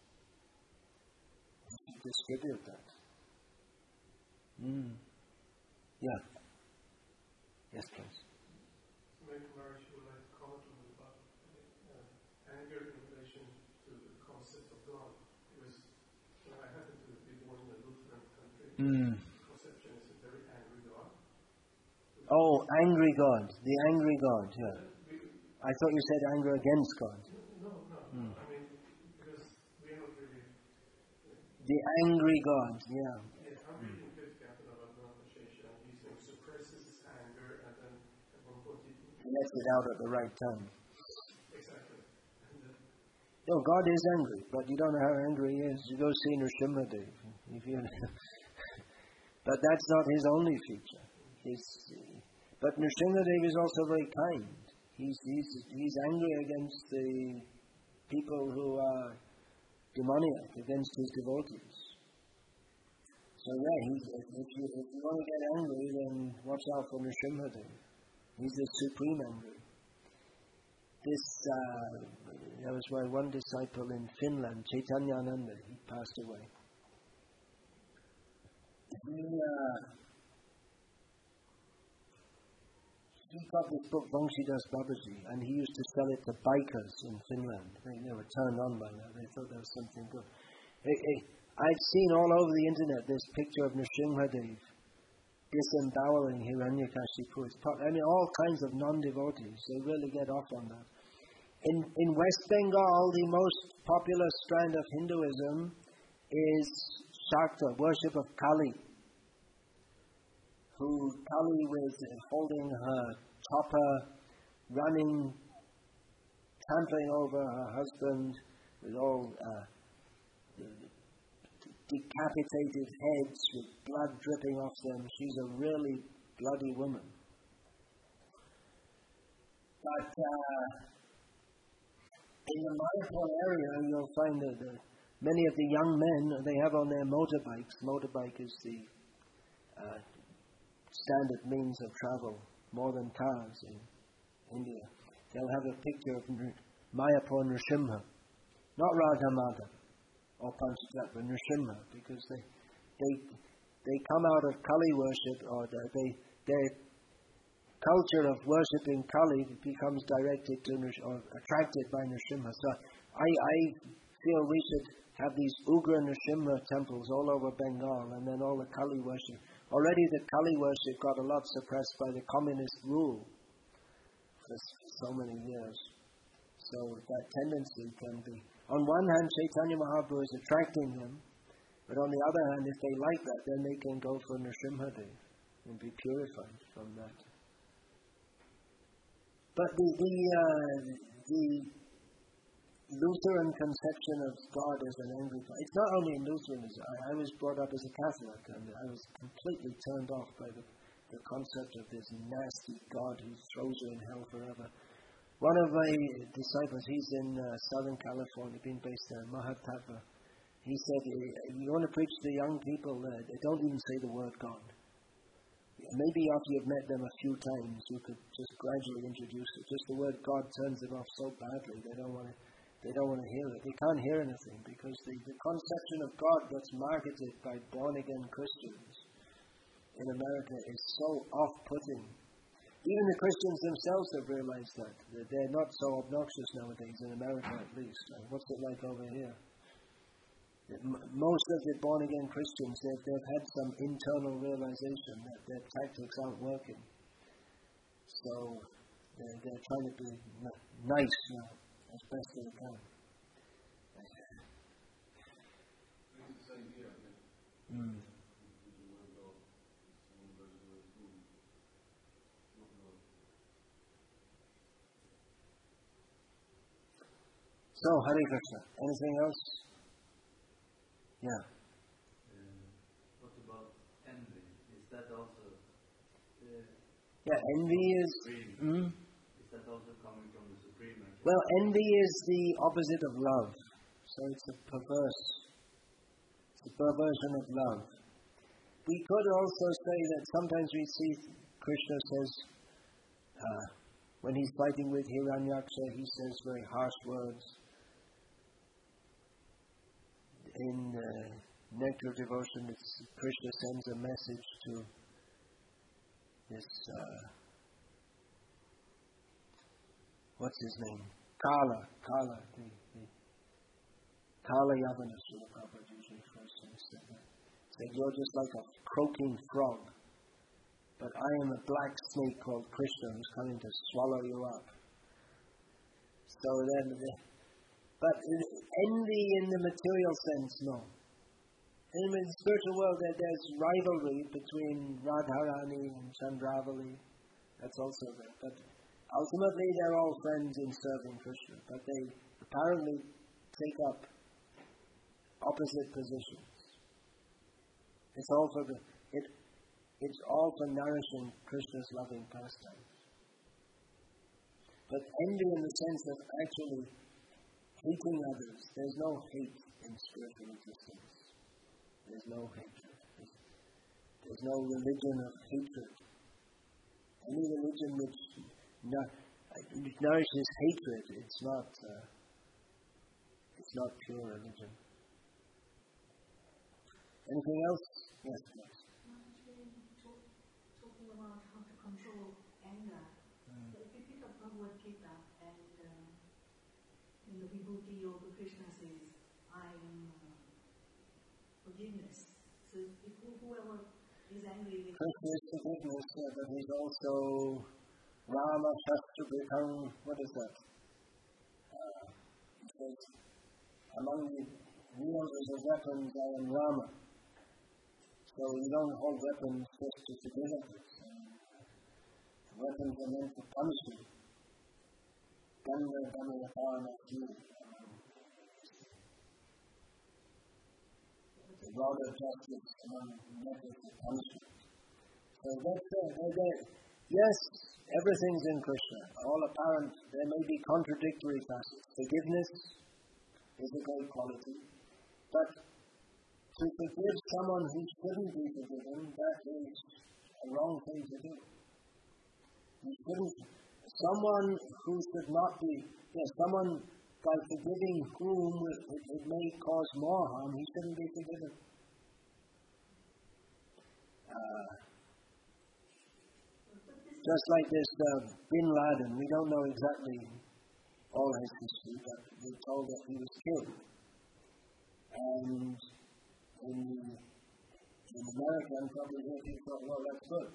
We should distribute that. Mm. Yeah. Yes, please. Maybe Maharaj would like to comment on about uh, anger in relation to the concept of God. Because when I happen to be born in a Lutheran country, Mm. conception is a very angry God. Oh, angry God. The angry God, yeah. I thought you said anger against God. No, no. Mm. I mean, because we are not really... The angry God, yeah. Yeah, I'm reading Kirtikapan about Nandashesha, and he suppresses his anger, and then at one point he... He lets it out at the right time. Exactly. And then, No, God is angry, but you don't know how angry he is. You go see Nrsimhadev. If you but that's not his only feature. His, but Nrsimhadev is also very kind. He's, he's, he's angry against the people who are demoniac, against his devotees. So yeah, he's, if, you, if you want to get angry, then watch out for Nrsimhadev. He's the supreme angry. This, uh, that was my one disciple in Finland, Chaitanyananda. He passed away. He, uh, he got this book, Vamshidas Babaji, and he used to sell it to bikers in Finland. They, they were turned on by that. They thought there was something good. It, it, I'd seen all over the internet this picture of Nrsimhadev disemboweling Hiranyakashipu. It's part, I mean, all kinds of non-devotees. They really get off on that. In, in West Bengal, the most popular strand of Hinduism is Shakta, worship of Kali, who Kali was holding her chopper, running, trampling over her husband with all uh, decapitated heads with blood dripping off them. She's a really bloody woman. But uh, in the Mayapur area, you'll find that uh, many of the young men, they have on their motorbikes. Motorbike is the uh, standard means of travel, more than cars in India. They'll have a picture of Mayapur Nrsimha, not Radha Madhav or Panchatattva, Nrsimha, because they they they come out of Kali worship, or the, they their culture of worshipping Kali becomes directed to or attracted by Nrsimha. So I, I feel we should have these Ugra Nrsimha temples all over Bengal, and then all the Kali worship. Already the Kali worship got a lot suppressed by the communist rule for so many years. So that tendency can be, on one hand, Chaitanya Mahaprabhu is attracting them, but on the other hand, if they like that, then they can go for Nrsimhadev and be purified from that. But the the, uh, the Lutheran conception of God as an angry God, it's not only in Lutheranism. I, I was brought up as a Catholic, and I was completely turned off by the, the concept of this nasty God who throws you in hell forever. One of my disciples, he's in uh, Southern California, been based there, Mahatma. He said, you want to preach to the young people, uh, they don't even say the word God. maybe after you've met them a few times, you could just gradually introduce it. Just the word God turns them off so badly, they don't want to, they don't want to hear it. They can't hear anything because the, the conception of God that's marketed by born-again Christians in America is so off-putting. Even the Christians themselves have realized that. that they're not so obnoxious nowadays, in America at least. Like, what's it like over here? Most of the born-again Christians, they've, they've had some internal realization that their tactics aren't working. So they're, they're trying to be n- nice now, as best they can. Mm. So, Hare Krishna. Anything else? Yeah. Uh, what about envy? Is that also... Uh, yeah, envy is... Mm? Is that also coming from the Supreme? Actually? Well, envy is the opposite of love. So it's a perverse... It's a perversion of love. We could also say that sometimes we see Krishna says... Uh, when he's fighting with Hiranyaksha, he says very harsh words. In uh, Nectar Devotion, it's, Krishna sends a message to this, uh, what's his name? Kala. Kala. The, the Kala Yavana, Srila Prabhupada usually first said that. He said, you're just like a croaking frog, but I am a black snake called Krishna who's coming to swallow you up. So then... The, But envy in the material sense, no. In the spiritual world, there, there's rivalry between Radharani and Chandravali. That's also there. But ultimately, they're all friends in serving Krishna. But they apparently take up opposite positions. It's all for the, it, it's all for nourishing Krishna's loving pastimes. But envy in the sense of actually hating others. There's no hate in spiritual existence. There's no hatred. There's, there's no religion of hatred. Any religion which, not, which nourishes hatred, it's not, uh, it's not pure religion. Anything else? Yes, please. Talk, talking about how to control anger. Mm. So if you pick up Bhagavad Gita and um, in the Vibhuti Yoga, Krishna says, I am uh, forgiveness. So if whoever is angry with Krishna is forgiveness, yeah, but he's also Rama Shastra Bhikam. What is that? Uh, he says, among the wielders of weapons, I am Rama. So you don't hold weapons just to forgive others. Weapons are meant for punishment. Ganga Dhamayapana Jyu. The rod of justice among methods of punishment. So that's it. Yes, everything's in Krishna. All apparent, there may be contradictory facets. Forgiveness is a great quality. But to forgive someone who shouldn't be forgiven, that is a wrong thing to do. You shouldn't. Someone who should not be, yes, someone by forgiving whom it, it, it may cause more harm, he shouldn't be forgiven. Uh, just like this uh, Bin Laden, we don't know exactly all his history, but we're told that he was killed. And in, in America, and probably here, people thought, well, that's good.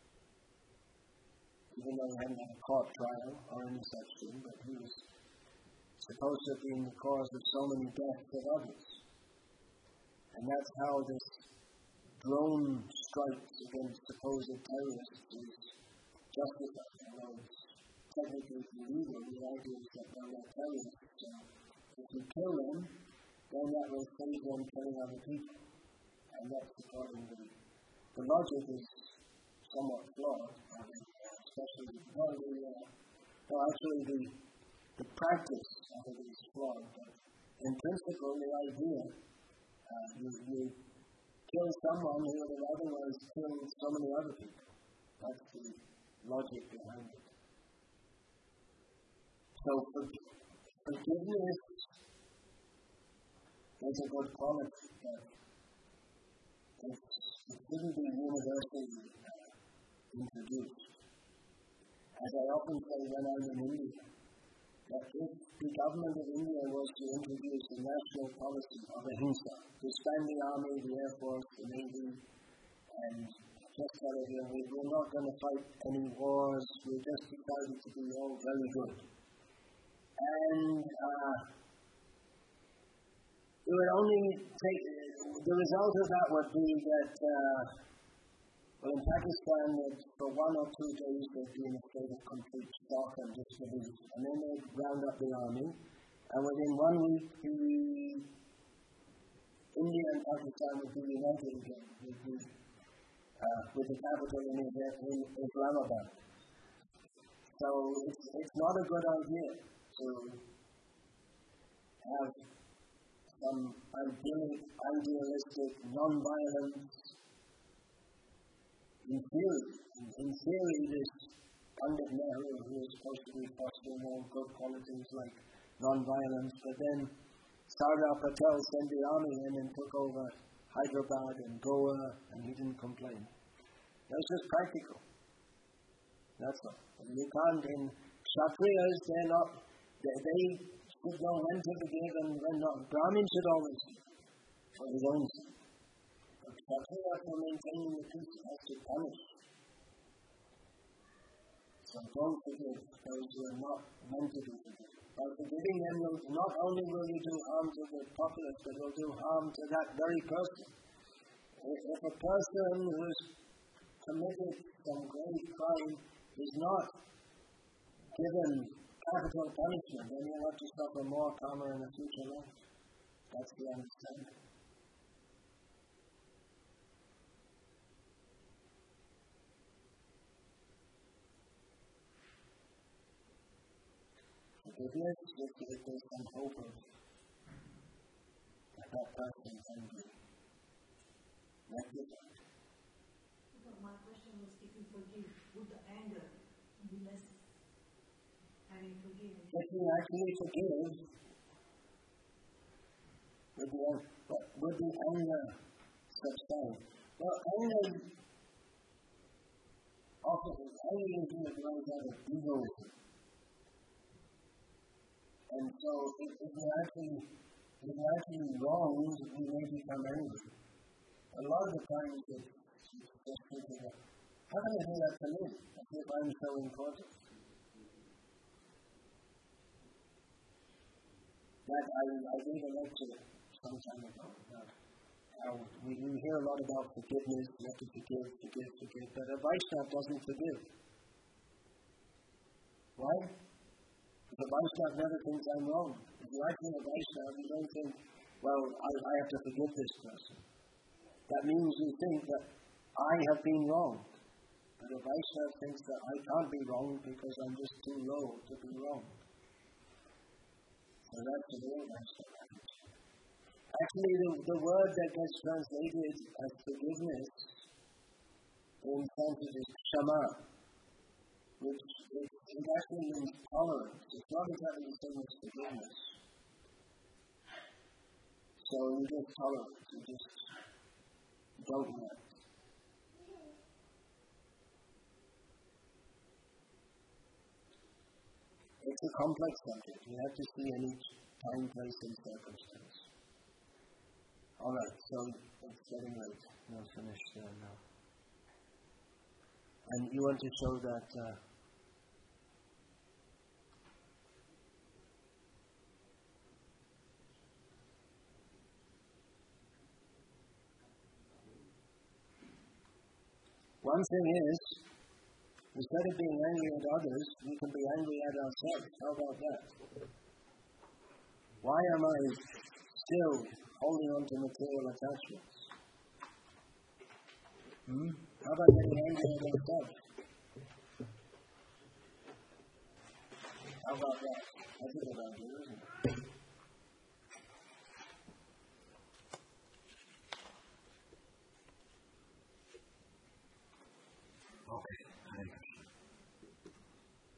Even though he hadn't had a court trial or any such thing, but he was supposed to have been the cause of so many deaths of others. And that's how this drone strikes against supposed terrorists is justified. Although it's technically illegal, the idea is that they're not terrorists. So if you kill them, then that will save them killing other people. And that's according to the logic is somewhat flawed, especially well, the, uh, well actually the the practice of it is flawed, but in principle the idea uh, you, you kill someone who would have otherwise killed so many other people. That's the logic behind it. So for, forgiveness is a good quality, but it shouldn't be universally uh, introduced. As I often say when I'm in India, that if the government of India was to introduce a national policy of ahimsa, disband the army, the air force, the navy, and just tell everyone, we're not going to fight any wars, we're just decided to be all very good. And uh, it would only take, the result of that would be that, uh, well, in Pakistan, for one or two days, there'd be in a state of complete shock and disbelief. And then they'd round up the army, and within one week, the India and Pakistan would be united again with the, uh, with the capital in, in Islamabad. So it's, it's not a good idea to have some idealistic, non-violent. In theory, in theory, this Pandit Nehru, who is supposed to be fostering all good qualities like non-violence, but then Sardar Patel sent the army in and took over Hyderabad and Goa, and he didn't complain. That's just practical. That's all. And you can't, in Kshatriyas, they're not, they, they should know when to forgive and when not. Brahmins should always for his own sake. Kshatriya, for maintaining the peace, has to punish. So don't forgive those who are not meant to be forgiven. By forgiving them, not only will you do harm to the populace, but you'll do harm to that very person. If a person who's committed some great crime is not given capital punishment, then you'll have to suffer more karma in the future life. That's the understanding. Forgiveness is if there's some hope of that that person's angry. Rectified. So my question was, if you forgive, would the anger be less having forgiven? If you actually forgive, would the, would the anger subside? Well, anger often, anger usually grows out of egoism. And so, if, if you're actually, if you're actually wronged, you may become angry. A lot of the times, it's just thinking, how can I do that to me? As if I'm so important. That I, I gave a lecture some time ago about how we, we hear a lot about forgiveness, you have to forgive, forgive, forgive, but a Vaishnava doesn't forgive. Why? The Vaishnava never thinks I'm wrong. If you're actually a Vaishnava, you don't think, well, I, I have to forgive this person. That means you think that I have been wrong. But a Vaishnava thinks that I can't be wrong because I'm just too low to be wrong. So that's the real Vaishnava. Actually, the, the word that gets translated as forgiveness in Sanskrit is kshama, which it, it actually means tolerance. It's not exactly the same as forgiveness. So you just tolerate, you just don't let. It's a complex subject. You have to see in each time, place, and circumstance. Alright, so it's getting late. We'll finish there now. And you want to show that uh, one thing is, instead of being angry at others, we can be angry at ourselves. How about that? Why am I still holding on to material attachments? Hmm? How about getting angry at myself? How about that? That's a good idea, isn't it?